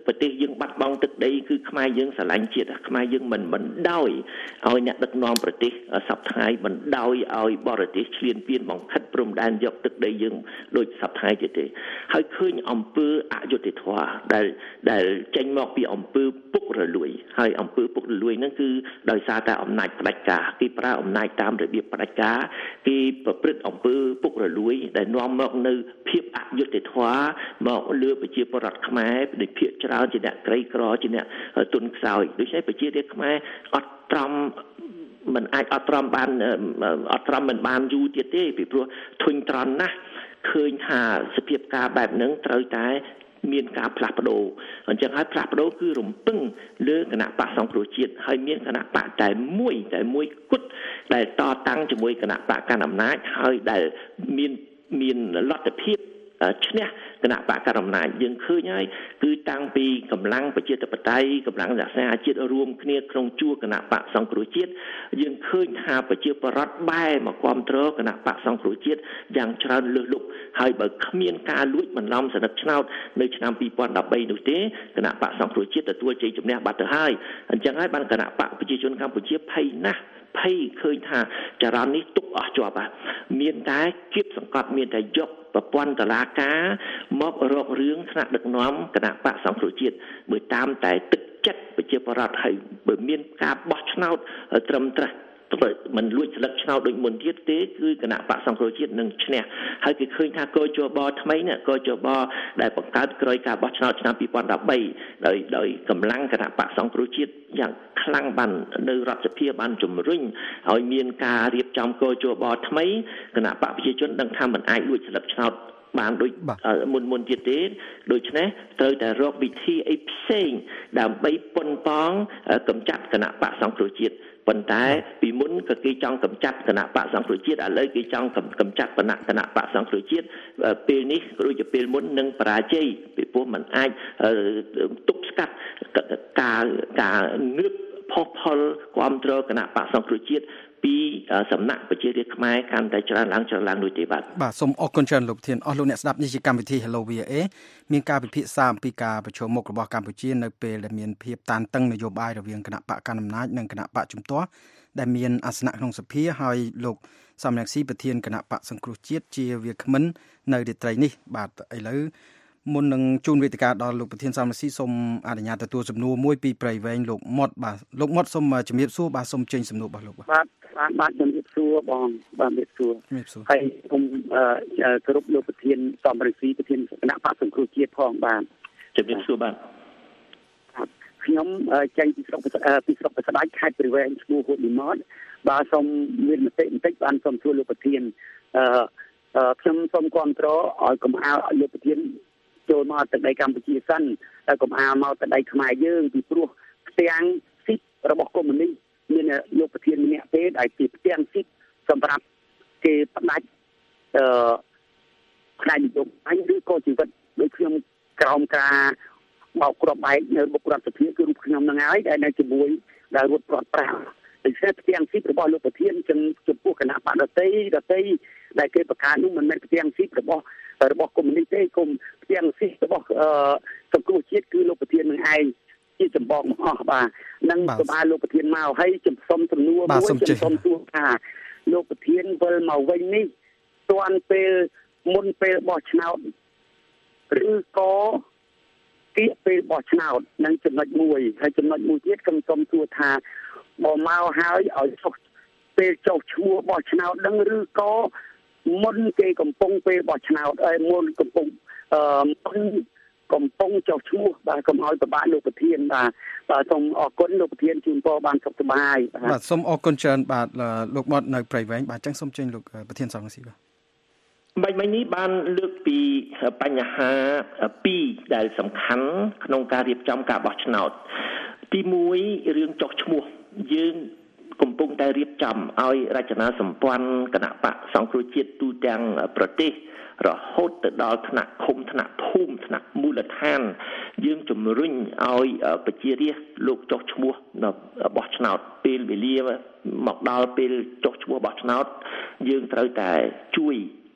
ប្រទេសយើងបាត់បង់ទឹកដីគឺខ្មែរយើងស្រឡាញ់ជាតិខ្មែរយើងមិនមិនដោយឲ្យអ្នកដឹកនាំប្រទេសសពថ្ងៃមិនដោយឲ្យបរទេសឈ្លានពានបង្ខិតព្រំដែនយកទឹកដីយើងដូចសពថ្ងៃទៀតទេហើយឃើញអំពើអយុត្តិធម៌ដែលដែលចេញមកពីអំពើពុករលួយហើយអំពើពុករលួយហ្នឹងគឺដោយសារតែអំណាចផ្ដាច់ការគេប្រើអំណាចតាមរបៀបផ្ដាច់ការគេប្រព្រឹត្តអំពើពុករលួយដែលនាំមកនៅភាពអយុត្តិធម៌មកលើប្រជាពលរដ្ឋខ្មែរដូចភាគច្រើនជាអ្នកក្រីក្រជាអ្នកទុនខ្សោយដូច្នេះប្រជារាស្ត្រខ្មែរអត់ត្រង់មិនអាចអត់ត្រង់បានអត់ត្រង់មិនបានយូរទៀតទេពីព្រោះធុញត្រង់ណាស់ឃើញថាសភាពការបែបហ្នឹងត្រូវតែមានការផ្លាស់ប្ដូរអញ្ចឹងហើយផ្លាស់ប្ដូរគឺរំពឹងលើគណៈបកសង្គ្រោះជាតិហើយមានគណៈបកតែមួយតែមួយគត់ដែលតតាំងជាមួយគណៈបកកាន់អំណាចហើយដែលមានមានលទ្ធភាពឈ្នះគណៈបកកណ្ដាលអំណាចយើងឃើញហើយគឺតាំងពីកម្លាំងប្រជាធិបតេយ្យកម្លាំងរក្សាជាតិរួមគ្នាក្នុងជួរគណៈបកសង្គ្រោះជាតិយើងឃើញថាប្រជាពលរដ្ឋបែរមកគ្រប់គ្រងគណៈបកសង្គ្រោះជាតិយ៉ាងច្រើនលើសលប់ហើយបើគ្មានការលួចបន្លំសន្និដ្ឋឆ្នោតនៅឆ្នាំពីរពាន់ដប់បីនោះទេគណៈបកសង្គ្រោះជាតិទទួលជ័យជំនះបាត់ទៅហើយអញ្ចឹងហើយបានគណៈបកប្រជាជនកម្ពុជាភ័យណាស់ភ័យឃើញថាចរន្តនេះទុកអស់ជាប់ហើយមានតែគៀបសង្កត់មានតែយកប្រព័ន្ធតុលាការមករករឿងថ្នាក់ដឹកនាំគណៈបកសង្គ្រោះជាតិបើតាមតែទឹកចិត្តប្រជាពលរដ្ឋហើយបើមានការបោះឆ្នោតត្រឹមត្រូវមិនលួចស្លឹកឆ្នោតដូចមុនទៀតទេគឺគណៈបកសង្គ្រោះជាតិនឹងឈ្នះហើយគេឃើញថាកោជបថ្មីនេះកោជបដែលបង្កើតក្រោយការបោះឆ្នោតឆ្នាំពីរពាន់ដប់បីដោយដោយកម្លាំងគណៈបកសង្គ្រោះជាតិយ៉ាងខ្លាំងបាននៅរដ្ឋសភាបានជំរុញឲ្យមានការរៀបចំកោជបថ្មីគណៈបកប្រជាជនដឹងថាមិនអាចលួចស្លឹកឆ្នោតបានដូចមុនមុនទៀតទេដូច្នេះត្រូវតែរកវិធីអីផ្សេងដើម្បីប៉ុនប៉ងកម្ចាត់គណៈបកសង្គ្រោះជាតិប៉ុន្តែពីមុនក៏គេចង់កម្ចាត់គណៈបកសង្គ្រោះជាតិឥឡូវគេចង់កម្ចាត់គណៈគណៈបកសង្គ្រោះជាតិពេលនេះដូចជាពេលមុននឹងបរាជ័យពីព្រោះมันអាចទប់ស្កាត់ការការងើបផុសផុលគ្រប់គ្រងគណៈបកសង្គ្រោះជាតិពីសំណាក់ប្រជារាស្ត្រខ្មែរកាន់តែច្រើនឡើងច្រើនឡើងដូចទេបាទបាទសូមអរគុណច្រើនលោកប្រធានអស់លោកអ្នកស្ដាប់នេះជាកម្មវិធី Hello វី អូ អេ មានការពិភាក្សាអំពីការប្រជុំមុខរបស់កម្ពុជានៅពេលដែលមានភាពតានតឹងនយោបាយរវាងគណៈបកកណ្ដាលអំណាចនិងគណៈបកជំទាស់ដែលមានអាសនៈក្នុងសភាហើយលោកសំរងស៊ីប្រធានគណៈបកសង្គ្រោះជាតិជាវាគ្មិននៅរាត្រីនេះបាទឥឡូវមុននឹងជូនវេទិកាដល់លោកប្រធានសំរងស៊ីសូមអនុញ្ញាតទទួលសំណួរមួយពីប្រៃវែងលោកមុតបាទលោកមុតសូមជំរាបសួរបាទសូមចេញសំណួររបស់លោកបាទបាទបាទជំរាបសួរបងបាទជំរាបសួរហើយខ្ញុំគោរពលោកប្រធានសំរងស៊ីប្រធានគណៈបកសង្គ្រោះជាតិផងបាទជំរាបសួរបាទខ្ញុំចេញពីស្រុកពីស្រុកបស្ដាច់ខេត្តព្រៃវែងឈ្មោះហូតលីម៉តបាទសូមមានមតិបន្តិចបានសូមសួរលោកប្រធានអឺខ្ញុំសូមគាំទ្រឲ្យកុំអើលោកប្រធានចូលមកទឹកដីកម្ពុជាសិនហើយកុំអើមកទឹកដីខ្មែរយើងពីព្រោះផ្ទាំងស៊ីតរបស់កុម្មុយនីសមានលោកប្រធានម្នាក់ទេដែលជាផ្ទាំងស៊ីតសម្រាប់គេផ្ដាច់អឺផ្នែកនយោបាយឬក៏ជីវិតដូចខ្ញុំក្រោមការបោកគ្រាប់បែកនៅបុគ្គលរដ្ឋសភាគឺរូបខ្ញុំនឹងហើយដែលនៅជាមួយដែលរត់ប្រត់ប្រាស់ដូច្នេះផ្ទាំងស៊ីតរបស់លោកប្រធានចំពោះគណៈបកដតីដតីដែលគេបង្កើតនោះមិនមែនផ្ទាំងស៊ីតរបស់របស់កុម្មុយនីសទេគុំផ្ទាំងស៊ីតរបស់សង្គ្រោះជាតិគឺលោកប្រធាននឹងឯងជាចម្បងមកអស់បាទនឹងសម្អាលោកប្រធានមកហើយចំសុំសំណួរមួយចំសុំសួរថាលោកប្រធានវិលមកវិញនេះទាន់ពេលមុនពេលបោះឆ្នោតឬក៏គៀកពេលបោះឆ្នោតនឹងចំណុចមួយហើយចំណុចមួយទៀតខ្ញុំសូមសួរថាបើមកហើយឲ្យចុះពេលចុះឈ្មោះបោះឆ្នោតនឹងឬក៏មុនគេកំពុងពេលបោះឆ្នោតអីមុនកំពុងអឺមុនកំពុងចុះឈ្មោះបាទកុំឲ្យប្របាក់លោកប្រធានបាទបាទសូមអរគុណលោកប្រធានជូនពរបានសុខសប្បាយបាទសូមអរគុណច្រើនបាទលោកមាត់នៅព្រៃវែងបាទចឹងសូមចេញលោកប្រធានសំរងស៊ីបាទបាញ់មិញនេះបានលើកពីបញ្ហាពីរដែលសំខាន់ក្នុងការរៀបចំការបោះឆ្នោតទីមួយរឿងចុះឈ្មោះយើងកំពុងតែរៀបចំឲ្យរចនាសម្ព័ន្ធគណៈបកសង្គ្រោះជាតិទូទាំងប្រទេសរហូតទៅដល់ថ្នាក់ឃុំថ្នាក់ភូមិថ្នាក់មូលដ្ឋានយើងជំរុញឲ្យប្រជារាស្ត្រលោកចុះឈ្មោះនៅបោះឆ្នោតពេលវេលាមកដល់ពេលចុះឈ្មោះបោះឆ្នោតយើងត្រូវតែជួយ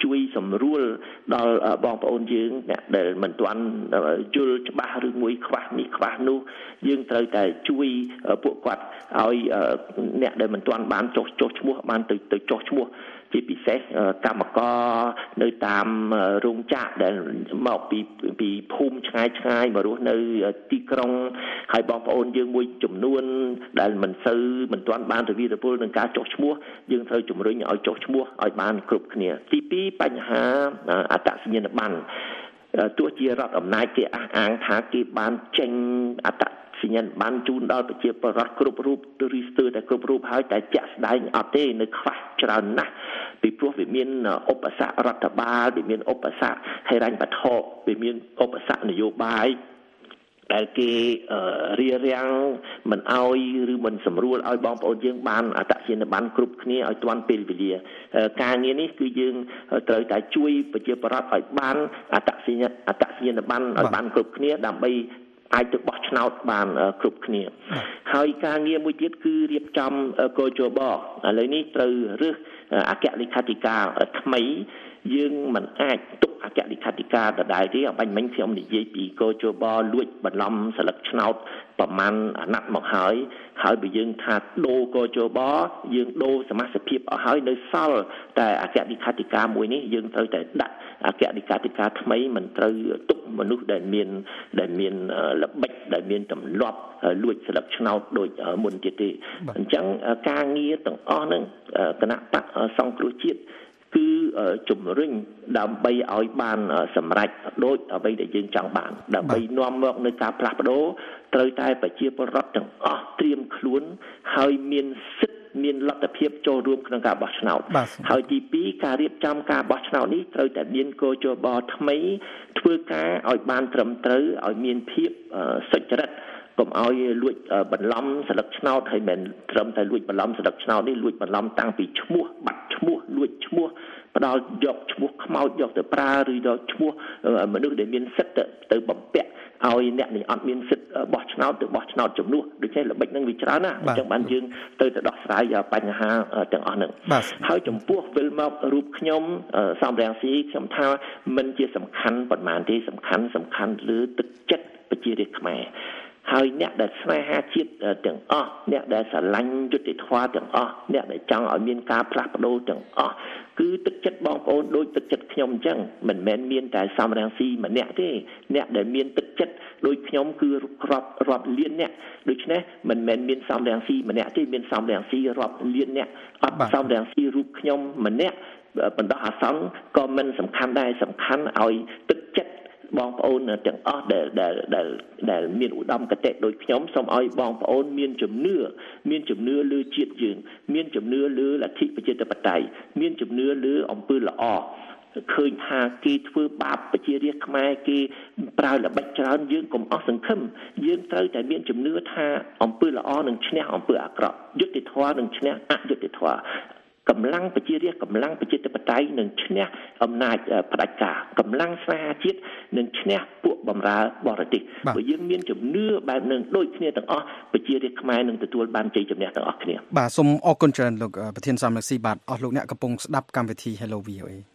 ជួយសម្រួលដល់បងប្អូនយើងអ្នកដែលមិនទាន់យល់ច្បាស់ឬមួយខ្វះនេះខ្វះនោះយើងត្រូវតែជួយពួកគាត់ឲ្យអ្នកដែលមិនទាន់បានចុះចុះឈ្មោះបានទៅទៅចុះឈ្មោះជាពិសេសកម្មករនៅតាមរោងចក្រដែលមកពីពីភូមិឆ្ងាយឆ្ងាយមករស់នៅទីក្រុងហើយបងប្អូនយើងមួយចំនួនដែលមិនសូវមិនទាន់បានរវីរពលនឹងការចុះឈ្មោះយើងត្រូវជំរុញឲ្យចុះឈ្មោះឲ្យបានគ្រប់គ្នាទីពីរបញ្ហាអត្តសញ្ញាណប័ណ្ណទោះជារដ្ឋអំណាចគេអះអាងថាគេបានចេញអត្តសញ្ញាណប័ណ្ណជូនដល់ប្រជាពលរដ្ឋគ្រប់រូបឬស្ទើរតែគ្រប់រូបហើយតែជាក់ស្ដែងអត់ទេនៅខ្វះច្រើនណាស់ពីព្រោះវាមានឧបសគ្គរដ្ឋបាលវាមានឧបសគ្គហិរញ្ញវត្ថុវាមានឧបសគ្គនយោបាយដែលគេរៀបរៀងមិនអោយឬមិនសម្រួលឲ្យបងប្អូនយើងបានអត្តសញ្ញាណប័ណ្ណគ្រប់គ្នាឲ្យទាន់ពេលវេលាការងារនេះគឺយើងត្រូវតែជួយប្រជាពលរដ្ឋឲ្យបានអត្តសញ្ញាណអត្តសញ្ញាណប័ណ្ណឲ្យបានគ្រប់គ្នាដើម្បីអាចទៅបោះឆ្នោតបានគ្រប់គ្នាហើយការងារមួយទៀតគឺរៀបចំកោជបឥឡូវនេះត្រូវរើសអគ្គលេខាធិការថ្មីយើងមិនអាចទុកអគ្គលេខាធិការដដែលទេអបាញ់មិញខ្ញុំនិយាយពីកោជបលួចបន្លំស្លឹកឆ្នោតប្រមាណអាណត្តិមកហើយហើយបើយើងថាដូរកោជបយើងដូរសមាជិកភាពអស់ហើយនៅសល់តែអគ្គលេខាធិការមួយនេះយើងត្រូវតែដាក់អគ្គលេខាធិការថ្មីមិនត្រូវទុកមនុស្សដែលមានដែលមានល្បិចដែលមានទម្លាប់លួចស្លឹកឆ្នោតដូចមុនទៀតទេអញ្ចឹងការងារទាំងអស់ហ្នឹងគណៈបកសង្គ្រោះជាតិគឺជំរុញដើម្បីឲ្យបានសម្រេចដូចអ្វីដែលយើងចង់បានដើម្បីនាំមកនៅការផ្លាស់ប្ដូរត្រូវតែប្រជាពលរដ្ឋទាំងអស់ត្រៀមខ្លួនហើយមានសិទ្ធិមានលទ្ធភាពចូលរួមក្នុងការបោះឆ្នោតហើយទីពីរការរៀបចំការបោះឆ្នោតនេះត្រូវតែមានកោជបថ្មីធ្វើការឲ្យបានត្រឹមត្រូវឲ្យមានភាពសុចរិតកុំឲ្យលួចបន្លំស្លឹកឆ្នោតហើយមិនត្រឹមតែលួចបន្លំស្លឹកឆ្នោតនេះលួចបន្លំតាំងពីឈ្មោះបាត់ឈ្មោះលួចឈ្មោះផ្ដាល់យកឈ្មោះខ្មោចយកទៅប្រើឬយកឈ្មោះមនុស្សដែលមានសិទ្ធិទៅបំពាក់ឲ្យអ្នកនេះអត់មានសិទ្ធិបោះឆ្នោតទៅបោះឆ្នោតជំនួសដូច្នេះល្បិចនឹងវាច្រើនណាស់អញ្ចឹងបានយើងទៅទៅដោះស្រាយបញ្ហាទាំងអស់ហ្នឹងហើយចំពោះវិលមករូបខ្ញុំសំរងស៊ីខ្ញុំថាមិនជាសំខាន់ប៉ុន្មានទេសំខាន់សំខាន់លើទឹកចិត្តប្រជារាស្ត្រខ្មែរហើយអ្នកដែលស្នេហាជាតិទាំងអស់អ្នកដែលស្រឡាញ់យុត្តិធម៌ទាំងអស់អ្នកដែលចង់ឲ្យមានការផ្លាស់ប្ដូរទាំងអស់គឺទឹកចិត្តបងប្អូនដូចទឹកចិត្តខ្ញុំអញ្ចឹងមិនមែនមានតែសំរងស៊ីម្នាក់ទេអ្នកដែលមានទឹកចិត្តដូចខ្ញុំគឺរាប់រាប់លានអ្នកដូច្នេះមិនមែនមានសំរងស៊ីម្នាក់ទេមានសំរងស៊ីរាប់លានអ្នកអត់សំរងស៊ីរូបខ្ញុំម្នាក់បណ្ដោះអាសន្នក៏មិនសំខាន់ដែរសំខាន់ឲ្យទឹកចិត្តបងប្អូនទាំងអស់ដែលដែលដែលដែលមានឧត្តមគតិដូចខ្ញុំសូមឲ្យបងប្អូនមានជំនឿមានជំនឿលើជាតិយើងមានជំនឿលើលទ្ធិប្រជាធិបតេយ្យមានជំនឿលើអំពើល្អឃើញថាគេធ្វើបាបប្រជារាស្ត្រខ្មែរគេប្រើល្បិចច្រើនយើងកុំអស់សង្ឃឹមយើងត្រូវតែមានជំនឿថាអំពើល្អនឹងឈ្នះអំពើអាក្រក់យុត្តិធម៌នឹងឈ្នះអយុត្តិធម៌កម្លាំងប្រជារាស្ត្រកម្លាំងប្រជាធិបតេយ្យនឹងឈ្នះអំណាចផ្ដាច់ការកម្លាំងស្នេហាជាតិនឹងឈ្នះពួកបម្រើបរទេសបើយើងមានជំនឿបែបនឹងដូចគ្នាទាំងអស់ប្រជារាស្ត្រខ្មែរនឹងទទួលបានជ័យជំនះទាំងអស់គ្នាបាទសូមអរគុណច្រើនលោកប្រធានសំរងស៊ីបាទអស់លោកអ្នកកំពុងស្ដាប់កម្មវិធី Hello វី អូ เอ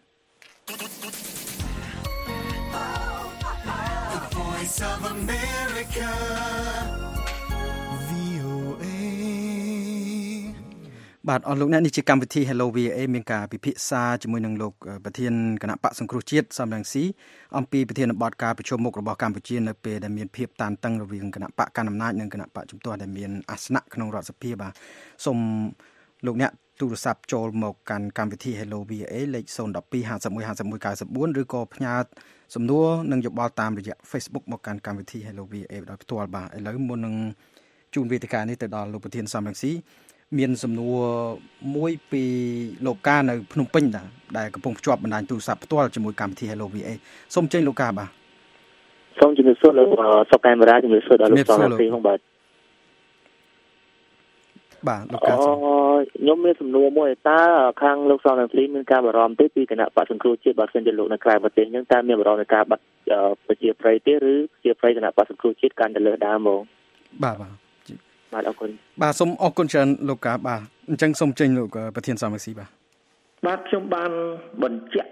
The Voice of America បាទអស់លោកអ្នកនេះជាកម្មវិធី Hello វី អូ เอ មានការពិភាក្សាជាមួយនឹងលោកប្រធានគណៈបកសង្គ្រោះជាតិសំរងស៊ីអំពីប្រធានបទការប្រជុំមុខរបស់កម្ពុជានៅពេលដែលមានភាពតានតឹងរវាងគណៈបកកណ្ដាលអំណាចនិងគណៈបកជំទាស់ដែលមានអាសនៈក្នុងរដ្ឋសភាបាទសូមលោកអ្នកទូរស័ព្ទចូលមកកាន់កម្មវិធី Hello វី អូ เอ លេខศูนย์ หนึ่ง สอง ห้า ห้า หนึ่ง ห้า หนึ่ง เก้า สี่ ឬក៏ផ្ញើសំណួរនិងយោបល់តាមរយៈ Facebook មកកាន់កម្មវិធី Hello វី អូ เอ ដោយផ្ទាល់បាទឥឡូវមុននឹងជូនវេទិកានេះទៅដល់លោកប្រធានសំរងស៊ីមានសំណួរមួយពីលោកកានៅភ្នំពេញដែរដែលកំពុងភ្ជាប់បណ្ដាញទូរស័ព្ទផ្ទាល់ជាមួយកម្មវិធី Hello វី អូ เอ សូមចេញលោកកាបាទសូមជំរាបសួរលោកសុកកាមេរ៉ាជំរាបសួរដល់លោកសំរងស៊ីផងបាទបាទលោកកាខ្ញុំមានសំណួរមួយតើខាងលោកសំរងស៊ីមានការបារម្ភទេពីគណៈបកសង្គ្រោះជាតិបើសិនជាលោកនៅក្រៅប្រទេសអញ្ចឹងតើមានបារម្ភនៃការបាត់ប្រជាប្រិយទេឬជាប្រិយគណៈបកសង្គ្រោះជាតិកាន់តែលើសដើមហ្មងបាទបាទបាទអរគុណបាទសូមអរគុណច្រើនលោកកាបាទអញ្ចឹងសូមចេញលោកប្រធានសមាជិកបាទបាទខ្ញុំបានបញ្ជាក់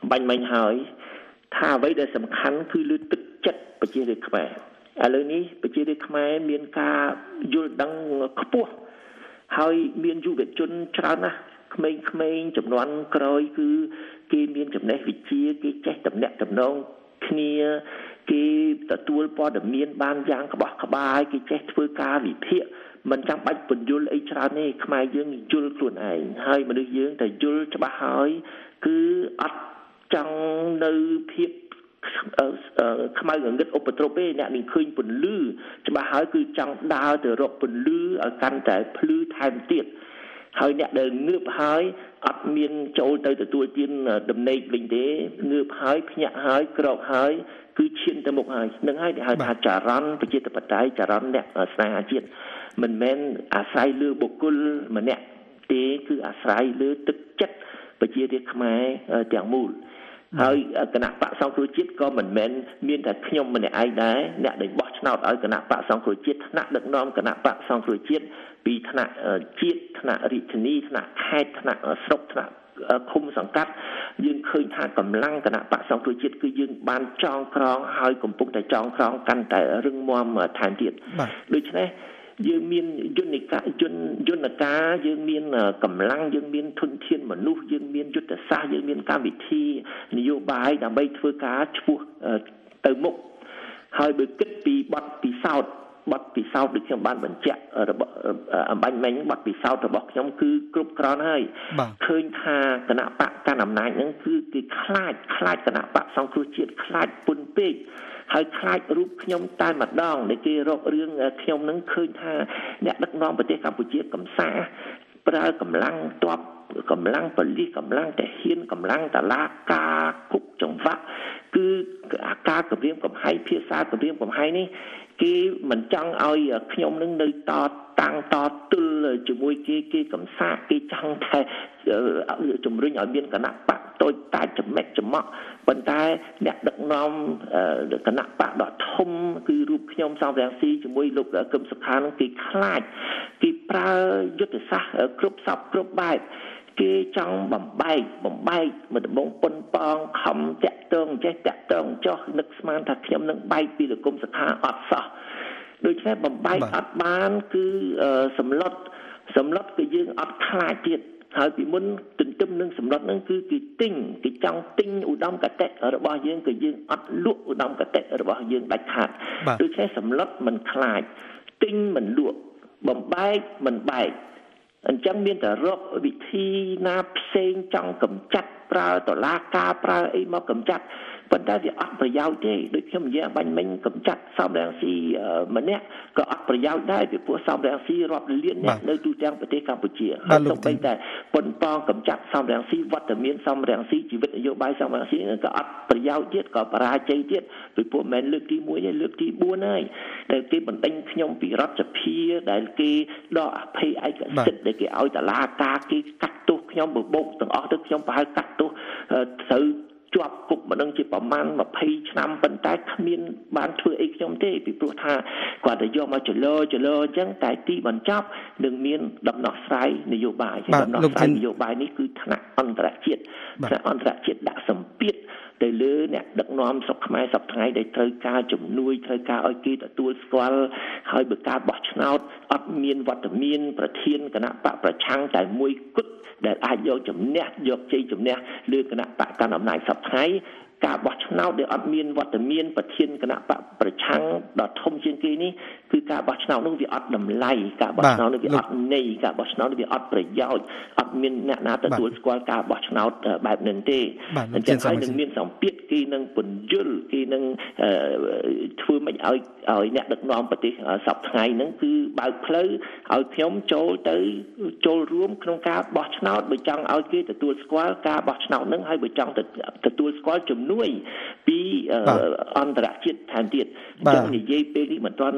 បាញ់មិញហើយថាអ្វីដែលសំខាន់គឺលើទឹកចិត្តប្រជារាស្ត្រខ្មែរឥឡូវនេះប្រជារាស្ត្រខ្មែរមានការយល់ដឹងខ្ពស់ហើយមានយុវជនច្រើនណាស់ក្មេងៗចំនួនក្រោយគឺគេមានចំណេះវិជ្ជាគេចេះតំណាក់តំណងគ្នាគេទទួលព័ត៌មានបានយ៉ាងក្បោះក្បាយគេចេះធ្វើការវិភាគមិនចាំបាច់បញ្យល់អីច្រើនទេខ្មែរយើងយល់ខ្លួនឯងហើយមនុស្សយើងតែយល់ច្បាស់ហើយគឺអត់ចង់នៅភាពខ្មៅងងឹតឧបទ្រពទេអ្នកនឹងឃើញពន្លឺច្បាស់ហើយគឺចង់ដើរទៅរកពន្លឺឲ្យកាន់តែភ្លឺថែមទៀតហើយអ្នកដែលងើបហើយអត់មានចូលទៅទទួលទានដំណេកវិញទេងើបហើយភ្ញាក់ហើយក្រោកហើយគឺឈានទៅមុខហើយនឹងហើយគេហៅថាចរន្តប្រជាធិបតេយ្យចរន្តអ្នកស្នេហាជាតិមិនមែនអាស្រ័យលើបុគ្គលម្នាក់ទេគឺអាស្រ័យលើទឹកចិត្តប្រជារាស្ត្រខ្មែរទាំងមូលហើយគណៈបកសង្គ្រោះជាតិក៏មិនមែនមានតែខ្ញុំម្នាក់ឯងដែរអ្នកដែលបោះឆ្នោតឲ្យគណៈបកសង្គ្រោះជាតិថ្នាក់ដឹកនាំគណៈបកសង្គ្រោះជាតិពីថ្នាក់ជាតិថ្នាក់រាជធានីថ្នាក់ខេត្តថ្នាក់ស្រុកថ្នាក់ឃុំសង្កាត់យើងឃើញថាកម្លាំងគណៈបកសង្គ្រោះជាតិគឺយើងបានចងក្រងហើយកំពុងតែចងក្រងកាន់តែរឹងមាំថែមទៀតដូច្នេះយើងមានយន្តការយន្តយន្តការយើងមានកម្លាំងយើងមានធនធានមនុស្សយើងមានយុទ្ធសាស្ត្រយើងមានកម្មវិធីនយោបាយដើម្បីធ្វើការឆ្ពោះទៅមុខហើយបើគិតពីបទពិសោធន៍បទពិសោធន៍ដូចខ្ញុំបានបញ្ជាក់របស់អំបញ្ញមិញបទពិសោធន៍របស់ខ្ញុំគឺគ្រប់គ្រាន់ហើយឃើញថាគណៈបកកណ្ដាលអំណាចហ្នឹងគឺគេខ្លាចខ្លាចគណៈបកសង្គ្រោះជាតិខ្លាចពុនពេកហើយខ្លាចរូបខ្ញុំតែម្ដងដែលគេរករឿងខ្ញុំនឹងឃើញថាអ្នកដឹកនាំប្រទេសកម្ពុជាកំសាប្រើកម្លាំងទ័ពកម្លាំងប៉ូលីសកម្លាំងទាហានកម្លាំងតឡាការគុកចង្វាក់គឺអាការគម្រាមកំហែងភាសាគម្រាមកំហែងនេះគេមិនចង់ឲ្យខ្ញុំនឹងនៅតតាំងតទល់ជាមួយគេគេកំសាគេចង់តែជំរុញឲ្យមានគណៈបកតូចតាចចំណិចចំក់ប៉ុន្តែអ្នកដឹកនាំគណៈបកដ៏ធំគឺរូបខ្ញុំសំរងស៊ីជាមួយលោកកឹមសុខានឹងគេខ្លាចគេប្រើយុទ្ធសាស្ត្រគ្រប់សពគ្រប់បែបគេចង់បំបែកបំបែកមកដំបងប៉ុនប៉ងខំតាក់ទងចេះតាក់ទងចោះនឹកស្មានថាខ្ញុំនឹងបែកពីលោកកឹមសុខាអត់សោះដូច្នេះបំបែកអត់បានគឺសម្លុតសម្លុតគឺយើងអត់ខ្លាចទៀតហើយពីមុនទន្ទឹមនឹងសម្លុតហ្នឹងគឺគេទិញគេចង់ទិញឧត្តមកតេរបស់យើងក៏យើងអត់លក់ឧត្តមកតេរបស់យើងដាច់ខាតដូច្នេះសម្លុតមិនខ្លាចទិញមិនលក់បំបែកមិនបែកអញ្ចឹងមានតែរកវិធីណាផ្សេងចង់កម្ចាត់ប្រើតឡាការប្រើអីមកកម្ចាត់ប៉ុន្តែវាអត់ប្រយោជន៍ទេដូចខ្ញុំនិយាយបាញ់មិញកម្ចាត់សំរងស៊ីម្នាក់ក៏អត់ប្រយោជន៍ដែរពីព្រោះសំរងស៊ីរាប់លានអ្នកនៅទូទាំងប្រទេសកម្ពុជាហើយសូម្បីតែប៉ុនប៉ងកម្ចាត់សំរងស៊ីវត្តមានសំរងស៊ីជីវិតនយោបាយសំរងស៊ីក៏អត់ប្រយោជន៍ទៀតក៏បរាជ័យទៀតពីព្រោះមិនមែនលើកទីមួយទេលើកទីបួនហើយដែលគេបណ្ដេញខ្ញុំពីរដ្ឋសភាដែលគេដកអភ័យឯកសិទ្ធិដែលគេឲ្យតឡាការគេកាត់ទោសខ្ញុំបបោកទាំងអស់ទៅខ្ញុំប្រហែលកាត់ទោសត្រូវជាប់គុកមិនដឹងជាប្រមាណยี่สิบឆ្នាំប៉ុន្តែគ្មានបានធ្វើអីខ្ញុំទេពីព្រោះថាគាត់ទៅយកមកចលោចលោអញ្ចឹងតែទីបញ្ចប់នឹងមានដំណោះស្រាយនយោបាយដំណោះស្រាយនយោបាយនេះគឺថ្នាក់អន្តរជាតិថ្នាក់អន្តរជាតិដាក់សម្ពាធទៅលើអ្នកដឹកនាំស្រុកខ្មែរសពថ្ងៃដែលត្រូវការជំនួយត្រូវការឲ្យគេទទួលស្គាល់ហើយបើការបោះឆ្នោតអត់មានវត្តមានប្រធានគណៈបកប្រឆាំងតែមួយគត់ដែលអាចយកជំនះយកជ័យជំនះលើគណៈបកកណ្ដាលអំណាចសពថ្ងៃការបោះឆ្នោតដែលអត់មានវត្តមានប្រធានគណៈបកប្រឆាំងដ៏ធំជាងគេនេះគឺការបោះឆ្នោតនោះវាអត់តម្លៃការបោះឆ្នោតនោះវាអត់ន័យការបោះឆ្នោតនោះវាអត់ប្រយោជន៍អត់មានអ្នកណាទទួលស្គាល់ការបោះឆ្នោតបែបហ្នឹងទេអញ្ចឹងហើយនឹងមានសម្ពាធគេនឹងពន្យល់គេនឹងធ្វើមិនឲ្យឲ្យអ្នកដឹកនាំប្រទេសសពថ្ងៃហ្នឹងគឺបើកផ្លូវឲ្យខ្ញុំចូលទៅចូលរួមក្នុងការបោះឆ្នោតបើចង់ឲ្យគេទទួលស្គាល់ការបោះឆ្នោតហ្នឹងហើយបើចង់ទទួលស្គាល់ជំនួយពីអន្តរជាតិថែមទៀតចឹងនិយាយពេលនេះមិនទាន់មិន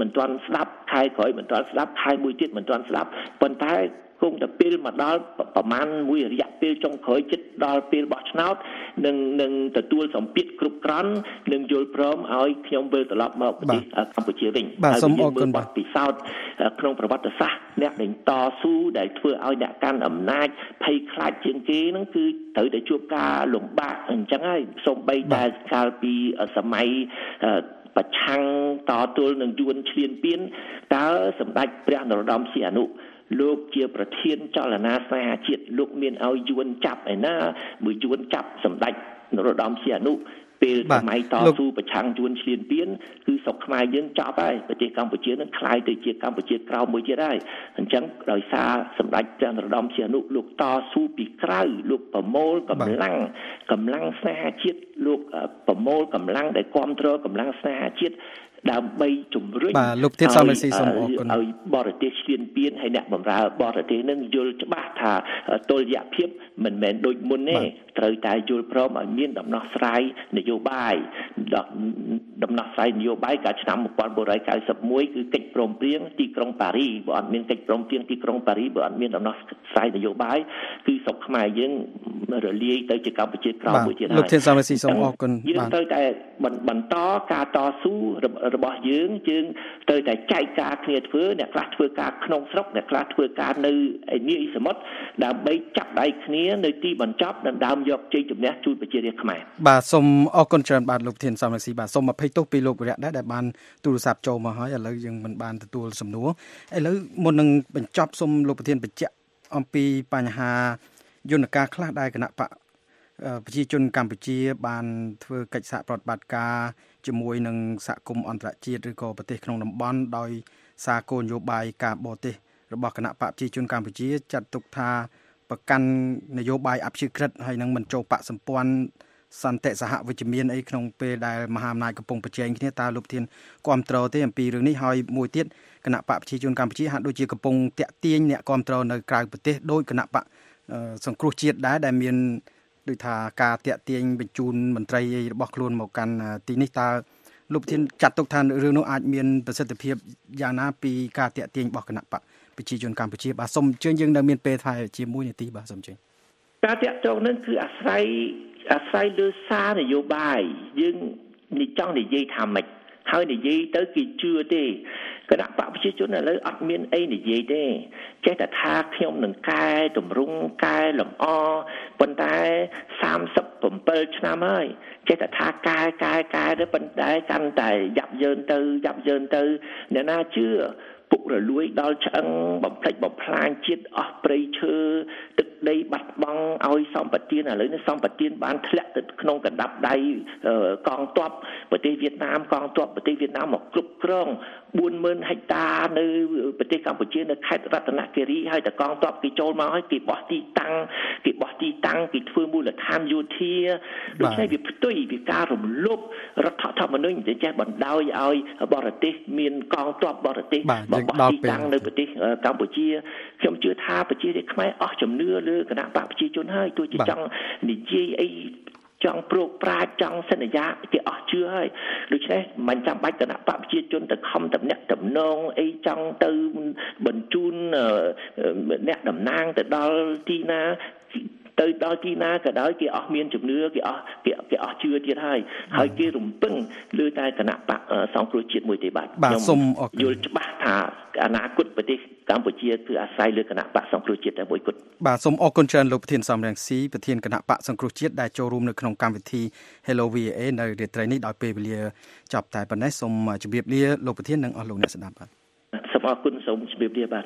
មិនទាន់ស្ដាប់ខែក្រោយមិនទាន់ស្ដាប់ខែមួយទៀតមិនទាន់ស្ដាប់ប៉ុន្តែគង់តែពេលមកដល់ប្រមាណមួយរយៈពេលចុងក្រោយជិតដល់ពេលបោះឆ្នោតនឹងនឹងទទួលសម្ពាធគ្រប់គ្រាន់នឹងយល់ព្រមឲ្យខ្ញុំវិលត្រឡប់មកប្រទេសកម្ពុជាវិញបាទសូមអរគុណបាទពិសោធន៍ក្នុងប្រវត្តិសាស្ត្រអ្នកដែលតស៊ូដែលធ្វើឲ្យអ្នកកាន់អំណាចភ័យខ្លាចជាងគេហ្នឹងគឺត្រូវតែជួបការលំបាកអញ្ចឹងហើយសូម្បីតែកាលពីសម័យប្រឆាំងតទល់នឹងយួនឈ្លានពានតើសម្ដេចព្រះនរោត្តមសីហនុលោកជាប្រធានចលនាស្នេហាជាតិលោកមានឲ្យយួនចាប់ឯណាមួយយួនចាប់សម្ដេចនរោត្តមសីហនុពេលសម័យតស៊ូប្រឆាំងយួនឈ្លានពានគឺស្រុកខ្មែរយើងចប់ហើយប្រទេសកម្ពុជានឹងក្លាយទៅជាកម្ពុជាក្រោមមួយទៀតហើយអញ្ចឹងដោយសារសម្ដេចព្រះនរោត្តមសីហនុលោកតស៊ូពីក្រៅលោកប្រមូលកម្លាំងកម្លាំងស្នេហាជាតិលោកប្រមូលកម្លាំងដែលគ្រប់គ្រងកម្លាំងស្នេហាជាតិដើម្បីជំរុញបាទលោកធានសំរងស៊ីសូមអរគុណឲ្យបរទេសឈ្លានពានហើយអ្នកបម្រើបរទេសនឹងយល់ច្បាស់ថាតុល្យភាពមិនមែនដូចមុនទេត្រូវតែយល់ព្រមឲ្យមានដំណោះស្រាយនយោបាយដំណោះស្រាយនយោបាយកាលឆ្នាំmột nghìn bốn trăm chín mươi mốtគឺកិច្ចព្រមព្រៀងទីក្រុងប៉ារីបើអត់មានកិច្ចព្រមព្រៀងទីក្រុងប៉ារីបើអត់មានដំណោះស្រាយនយោបាយគឺស្រុកខ្មែរយើងរលាយទៅជាកម្ពុជាក្រោមមួយទៀតហើយលោកធានសំរងស៊ីសូមអរគុណយើងត្រូវតែបន្តការតស៊ូរបស់យើងយើងត្រូវតែចែកការគ្នាធ្វើអ្នកខ្លះធ្វើការក្នុងស្រុកអ្នកខ្លះធ្វើការនៅឯនាយសមុទ្រដើម្បីចាប់ដៃគ្នានៅទីបញ្ចប់ដណ្ដើមយកជ័យជំនះជូនប្រជារាស្ត្រខ្មែរបាទសូមអរគុណច្រើនបាទលោកធានសំរងស៊ីបាទសូមអភ័យទោសពីលោកវិរៈដែរដែលបានទូរស័ព្ទចូលមកហើយឥឡូវយើងមិនបានទទួលសំណួរឥឡូវមុននឹងបញ្ចប់សូមលោកប្រធានបញ្ជាក់អំពីបញ្ហាយន្តការខ្លះដែលគណៈបកប្រជាជនកម្ពុជាបានធ្វើកិច្ចសហប្រតិបត្តិការជាមួយនឹងសហគមន៍អន្តរជាតិឬក៏ប្រទេសក្នុងតំបន់ដោយសារគោលនយោបាយការបរទេសរបស់គណៈបកប្រជាជនកម្ពុជាចាត់ទុកថាប្រកាន់នយោបាយអព្យាក្រឹតហើយនឹងមិនចូលបកសម្ព័ន្ធសន្តិសហវិជ្ជមានអីក្នុងពេលដែលមហាអំណាចកំពុងប្រជែងគ្នាតើលោកធានគ្រប់គ្រងទេអំពីរឿងនេះហើយមួយទៀតគណៈបកប្រជាជនកម្ពុជាហាក់ដូចជាកំពុងតាក់ទាញអ្នកគ្រប់គ្រងនៅក្រៅប្រទេសដោយគណៈបកសង្គ្រោះជាតិដែរដែលមានដូចថាការតាក់ទាញបញ្ជូនមន្ត្រីរបស់ខ្លួនមកកាន់ទីនេះតើលោកប្រធានចាត់ទុកថារឿងនោះអាចមានប្រសិទ្ធភាពយ៉ាងណាពីការតាក់ទាញរបស់គណៈបកប្រជាជនកម្ពុជាបាទសូមអញ្ជើញយើងនៅមានពេលថាជាមួយនាទីបាទសូមអញ្ជើញការតាក់ទងនឹងគឺអាស្រ័យអាស្រ័យលើសារនយោបាយយើងនិចង់និយាយថាម៉េចហើយនិយាយទៅគេជឿទេគណៈបកប្រជាជនឥឡូវអត់មានអីនិយាយទេចេះតែថាខ្ញុំនឹងកែតម្រង់កែលម្អប៉ុន្តែសាមសិបbảyឆ្នាំហើយចេះតែថាកែកែកែទៅប៉ុន្តែកាន់តែយ៉ាប់យ៉ឺនទៅយ៉ាប់យ៉ឺនទៅអ្នកណាជឿពុករលួយដល់ឆ្អឹងបំផ្លិចបំផ្លាញជាតិអស់ព្រៃឈើទឹកដីបាត់បង់ឲ្យសម្បទានឥឡូវនេះសម្បទានបានធ្លាក់ទៅក្នុងកណ្ដាប់ដៃកងទ័ពប្រទេសវៀតណាមកងទ័ពប្រទេសវៀតណាមមកគ្រប់គ្រងbốn mươiហិកតានៅប្រទេសកម្ពុជានៅខេត្តរតនគិរីហើយតែកងទ័ពគេចូលមកហើយគេបោះទីតាំងគេបោះទីតាំងគេធ្វើមូលដ្ឋានយោធាដូច្នេះវាផ្ទុយពីការរំលោភរដ្ឋធម្មនុញ្ញដែលចេះបណ្ដោយឲ្យបរទេសមានកងទ័ពបរទេសបោះទីតាំងនៅប្រទេសកម្ពុជាខ្ញុំជឿថាប្រជារាស្ត្រខ្មែរអស់ជំនឿលើគណៈបកប្រជាជនហើយទោះជាចង់និយាយអីចង់ប្រោកប្រាជ្ញចង់សន្យាគេអស់ជឿហើយដូច្នេះមិនចាំបាច់គណៈបកប្រជាជនទៅខំតំណាក់តំណងអីចង់ទៅបញ្ជូនអ្នកតំណាងទៅដល់ទីណាទៅដល់ទីណាក៏ដោយគេអស់មានជំនឿគេអស់គេគេអស់ជឿទៀតហើយហើយគេរំពឹងលើតែគណៈបកសង្គ្រោះជាតិមួយទេបាទខ្ញុំយល់ច្បាស់ថាអនាគតប្រទេសកម្ពុជាគឺអាស្រ័យលើគណៈបកសង្គ្រោះជាតិតែមួយគត់បាទសូមអរគុណច្រើនលោកប្រធានសំរងស៊ីប្រធានគណៈបកសង្គ្រោះជាតិដែលចូលរួមនៅក្នុងកម្មវិធី Hello វី អូ เอ នៅរាត្រីនេះដោយពេលវេលាចប់តែប៉ុណ្ណេះសូមជម្រាបលាលោកប្រធាននិងអស់លោកអ្នកស្ដាប់បាទសូមអរគុណសូមជម្រាបលាបាទ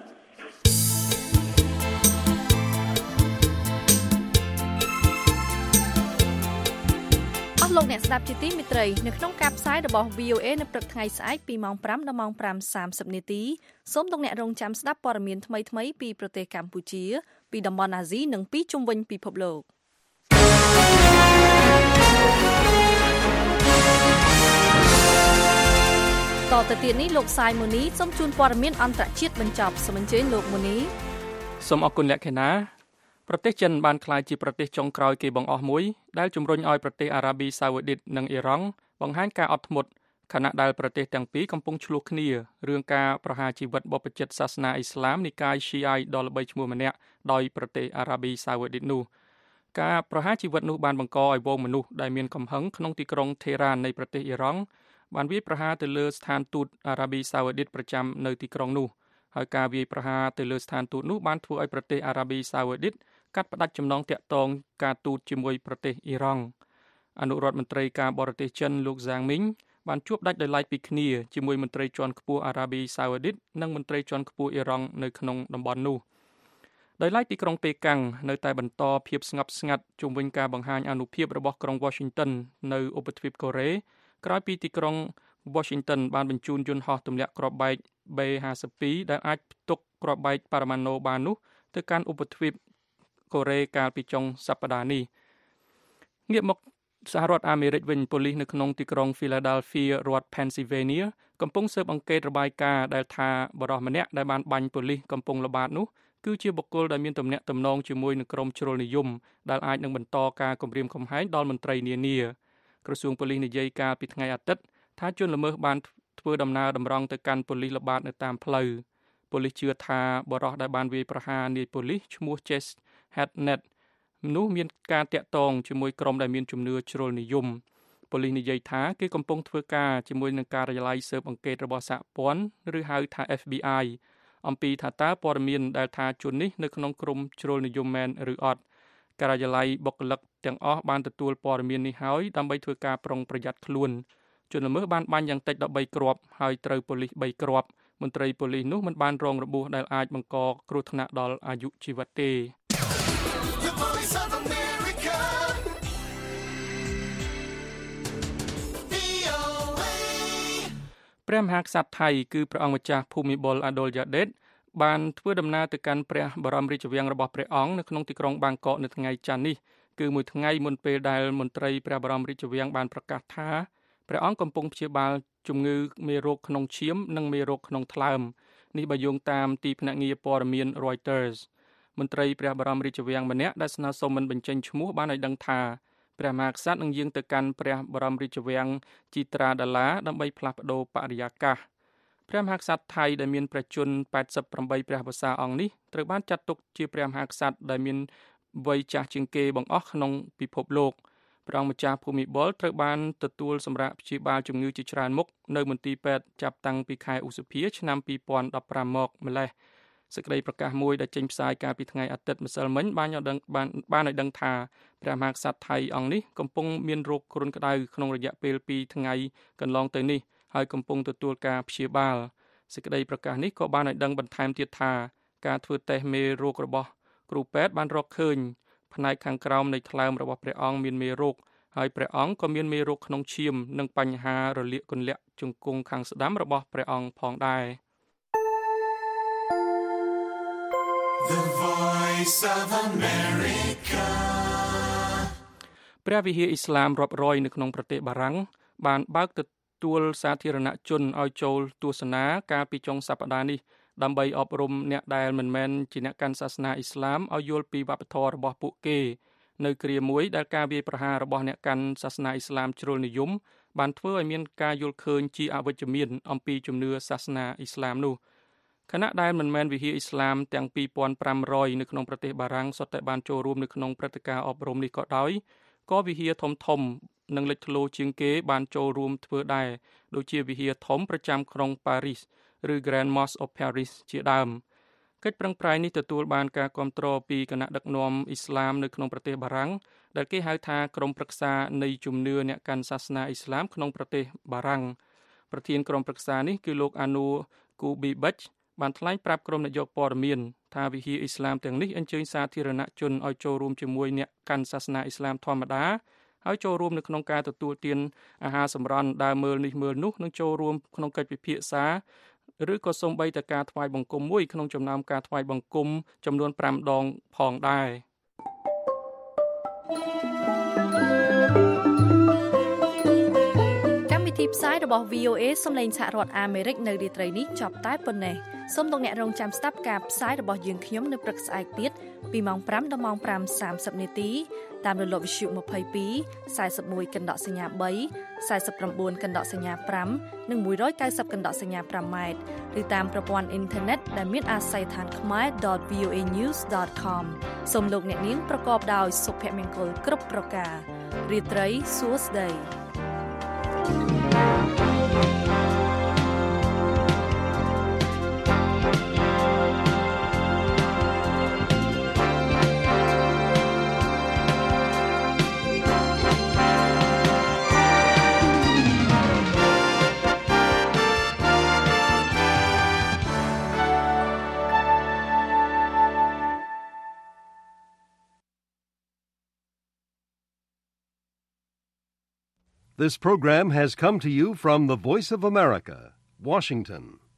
លោកអ្នកស្ដាប់ជាទីមេត្រីនៅក្នុងការផ្សាយរបស់ វី អូ เอ នៅព្រឹកថ្ងៃស្អែកពីម៉ោងfiveដល់ម៉ោងfiveសាមសិបនាទីសូមលោកអ្នករងចាំស្ដាប់ព័ត៌មានថ្មីៗពីប្រទេសកម្ពុជាពីតំបន់អាស៊ីនិងពីជុំវិញពិភពលោកតទៅទៀតនេះលោកសាយម៉ូនីសូមជូនព័ត៌មានអន្តរជាតិបញ្ចប់សូមអញ្ជើញលោកម៉ូនីសូមអរគុណលក្ខិណាប្រទេសចិនបានក្លាយជាប្រទេសចុងក្រោយគេបង្អស់មួយដែលជំរុញឲ្យប្រទេសអារ៉ាប៊ីសាអូឌីតនិងអ៊ីរ៉ង់បង្ហាញការអត់ធ្មត់ខណៈដែលប្រទេសទាំងពីរកំពុងឆ្លោះគ្នារឿងការប្រហារជីវិតបព្វជិតសាសនាអ៊ីស្លាមនិកាយ Shia ដ៏ល្បីឈ្មោះម្នាក់ដោយប្រទេសអារ៉ាប៊ីសាអូឌីតនោះការប្រហារជីវិតនោះបានបង្កឲ្យវងមនុស្សដែលមានកំហឹងក្នុងទីក្រុងថេរ៉ាននៃប្រទេសអ៊ីរ៉ង់បានវាយប្រហារទៅលើស្ថានទូតអារ៉ាប៊ីសាអូឌីតប្រចាំនៅទីក្រុងនោះហើយការវាយប្រហារទៅលើស្ថានទូតនោះបានធ្វើឲ្យប្រទេសអារ៉ាប៊ីសាអូឌីតកាត់ផ្តាច់ចំណងទាក់ទងការទូតជាមួយប្រទេសអ៊ីរ៉ង់អនុរដ្ឋមន្ត្រីការបរទេសចិនលោកហ្សាងមីងបានជួបដាច់ដោយឡែកពីគ្នាជាមួយមន្ត្រីជាន់ខ្ពស់អារ៉ាប៊ីសាអូឌីតនិងមន្ត្រីជាន់ខ្ពស់អ៊ីរ៉ង់នៅក្នុងតំបន់នោះដោយឡែកទីក្រុងប៉េកាំងនៅតែបន្តភាពស្ងប់ស្ងាត់ជុំវិញការបង្ហាញអានុភាពរបស់ក្រុង Washington នៅឧបទ្វីបកូរ៉េក្រោយពីទីក្រុង Washington បានបញ្ជូនយន្តហោះទម្លាក់គ្រាប់បែក បេ ហាសិបពីរ ដែលអាចផ្ទុកគ្រាប់បែកប៉ារ៉ាម៉ាណូបាននោះទៅកាន់ឧបទ្វីបកូរ៉េកាលពីចុងសប្តាហ៍នេះងាកមកសហរដ្ឋអាមេរិកវិញប៉ូលីសនៅក្នុងទីក្រុង Philadelphia រដ្ឋ Pennsylvania កំពុងស៊ើបអង្កេតរបាយការណ៍ដែលថាបរិសម្នាក់ដែលបានបាញ់ប៉ូលីសកំពុងល្បាតនោះគឺជាបុគ្គលដែលមានទំនាក់ទំនងជាមួយនឹងក្រុមជ្រុលនិយមដែលអាចនឹងបន្តការគំរាមកំហែងដល់មន្ត្រីនានាក្រសួងប៉ូលីសនិយាយកាលពីថ្ងៃអាទិត្យថាជនល្មើសបានធ្វើដំណើរតម្រង់ទៅកាន់ប៉ូលីសល្បាតនៅតាមផ្លូវប៉ូលីសជឿថាបរិសដែលបានវាយប្រហារនាយប៉ូលីសឈ្មោះ Chase Hartnett នោះមានការតាក់ទងជាមួយក្រុមដែលមានជំនឿជ្រុលនិយមប៉ូលីសនិយាយថាគេកំពុងធ្វើការជាមួយនឹងការិយាល័យស៊ើបអង្កេតរបស់សហព័ន្ធឬហៅថា F B I អំពីថាតើព័ត៌មានដែលថាជននេះនៅក្នុងក្រុមជ្រុលនិយមមែនឬអត់ការិយាល័យបុគ្គលិកទាំងអស់បានទទួលព័ត៌មាននេះហើយដើម្បីធ្វើការប្រុងប្រយ័ត្នខ្លួនជនល្មើសបានបាញ់យ៉ាងតិចដល់បីគ្រាប់ហើយត្រូវប៉ូលីសបីគ្រាប់មន្ត្រីប៉ូលីសនោះមិនបានរងរបួសដែលអាចបង្កគ្រោះថ្នាក់ដល់អាយុជីវិតទេព្រះមហាក្សត្រថៃគឺព្រះអង្គម្ចាស់ភូមិបុលអាដូលយ៉ាដេតបានធ្វើដំណើរទៅកាន់ព្រះបរមរាជវាំងរបស់ព្រះអង្គនៅក្នុងទីក្រុងបាងកកនៅថ្ងៃច័ន្ទនេះគឺមួយថ្ងៃមុនពេលដែលមន្ត្រីព្រះបរមរាជវាំងបានប្រកាសថាព្រះអង្គកំពុងព្យាបាលជំងឺមេរោគក្នុងឈាមនិងមេរោគក្នុងថ្លើមនេះបើយោងតាមទីភ្នាក់ងារព័ត៌មាន Reuters មន្ត្រីព្រះបរមរាជវាំងម្នាក់ដែលស្នើសុំមិនបញ្ចេញឈ្មោះបានឲ្យដឹងថាព្រះមហាក្សត្រនឹងយាងទៅកាន់ព្រះបរមរាជវាំងជីត្រាដាឡាដើម្បីផ្លាស់ប្ដូរបរិយាកាសព្រះមហាក្សត្រថៃដែលមានព្រះជន្មแปดสิบแปดព្រះវស្សាអង្គនេះត្រូវបានចាត់ទុកជាព្រះមហាក្សត្រដែលមានវ័យចាស់ជាងគេបង្អស់ក្នុងពិភពលោកព្រះអង្គម្ចាស់ភូមិបុលត្រូវបានទទួលសម្រាប់ព្យាបាលជំងឺជាច្រើនមុខនៅមន្ទីរពេទ្យចាប់តាំងពីខែឧសភាឆ្នាំពីរពាន់ដប់ប្រាំមកម្លេះសេចក្តីប្រកាសមួយដែលចេញផ្សាយកាលពីថ្ងៃអាទិត្យម្សិលមិញបានឲ្យដឹងបានបានឲ្យដឹងថាព្រះមហាក្សត្រថៃអង្គនេះកំពុងមានរោគគ្រុនក្តៅក្នុងរយៈពេលពីរថ្ងៃកន្លងទៅនេះហើយកំពុងទទួលការព្យាបាលសេចក្តីប្រកាសនេះក៏បានឲ្យដឹងបន្ថែមទៀតថាការធ្វើតេស្តមេរោគរបស់គ្រូពេទ្យបានរកឃើញផ្នែកខាងក្រោមនៃថ្លើមរបស់ព្រះអង្គមានមេរោគហើយព្រះអង្គក៏មានមេរោគក្នុងឈាមនិងបញ្ហារលាកគន្លាក់ជង្គង់ខាងស្ដាំរបស់ព្រះអង្គផងដែរ The Voice of America ព្រះវិហារអ៊ីស្លាមរាប់រយនៅក្នុងប្រទេសបារាំងបានបើកទទួលសាធារណជនឲ្យចូលទស្សនាកាលពីចុងសប្តាហ៍នេះដើម្បីអប់រំអ្នកដែលមិនមែនជាអ្នកកាន់សាសនាអ៊ីស្លាមឲ្យយល់ពីវប្បធម៌របស់ពួកគេនៅគ្រាមួយដែលការវាយប្រហាររបស់អ្នកកាន់សាសនាអ៊ីស្លាមជ្រុលនិយមបានធ្វើឲ្យមានការយល់ឃើញជាអវិជ្ជមានអំពីជំនឿសាសនាអ៊ីស្លាមនោះខណៈដែលមិនមែនវិហារអ៊ីស្លាមទាំងពីរពាន់ប្រាំរយនៅក្នុងប្រទេសបារាំងសុទ្ធតែបានចូលរួមនៅក្នុងព្រឹត្តិការណ៍អប់រំនេះក៏ដោយក៏វិហារធំធំនិងលេចធ្លោជាងគេបានចូលរួមធ្វើដែរដូចជាវិហារធំប្រចាំក្រុងប៉ារីសឬ Grand Mosque of Paris ជាដើមកិច្ចប្រឹងប្រែងនេះទទួលបានការគាំទ្រពីគណៈដឹកនាំអ៊ីស្លាមនៅក្នុងប្រទេសបារាំងដែលគេហៅថាក្រុមប្រឹក្សានៃជំនឿអ្នកកាន់សាសនាអ៊ីស្លាមក្នុងប្រទេសបារាំងប្រធានក្រុមប្រឹក្សានេះគឺលោកអានូគូប៊ីប៊ិចបានថ្លែងប្រាប់ក្រុមនាយកព័ត៌មានថាវិហារអ៊ីស្លាមទាំងនេះអញ្ជើញសាធារណជនឲ្យចូលរួមជាមួយអ្នកកាន់សាសនាអ៊ីស្លាមធម្មតាហើយចូលរួមនៅក្នុងការទទួលទានអាហារសម្រន់ដើរមើលនេះមើលនោះនិងចូលរួមក្នុងកិច្ចពិភាក្សាឬក៏សូម្បីតែការថ្វាយបង្គំមួយក្នុងចំណោមការថ្វាយបង្គំចំនួនប្រាំដងផងដែរកម្មវិធីផ្សាយរបស់ វី អូ เอ សំឡេងសហរដ្ឋអាមេរិកនៅរាត្រីនេះចប់តែប៉ុណ្ណេះសូមលោកអ្នករងចាំស្ដាប់ការផ្សាយរបស់យើងខ្ញុំនៅព្រឹកស្អែកទៀតពីម៉ោងfiveដល់ម៉ោងfiveសាមសិបនាទីតាមរលកវិទ្យុtwenty-two, forty-oneកណ្ដកសញ្ញាthree, forty-nineកណ្ដកសញ្ញាfiveនិងone ninetyកណ្ដកសញ្ញាfiveម៉ែត្រឬតាមប្រព័ន្ធអ៊ីនធឺណិតដែលមានអាស័យដ្ឋាន khmae dot v o a news dot com សូមលោកអ្នកនាងប្រកបដោយសុភមង្គលគ្រប់ប្រការរាត្រីសួស្តី This program has come to you from the Voice of America, Washington.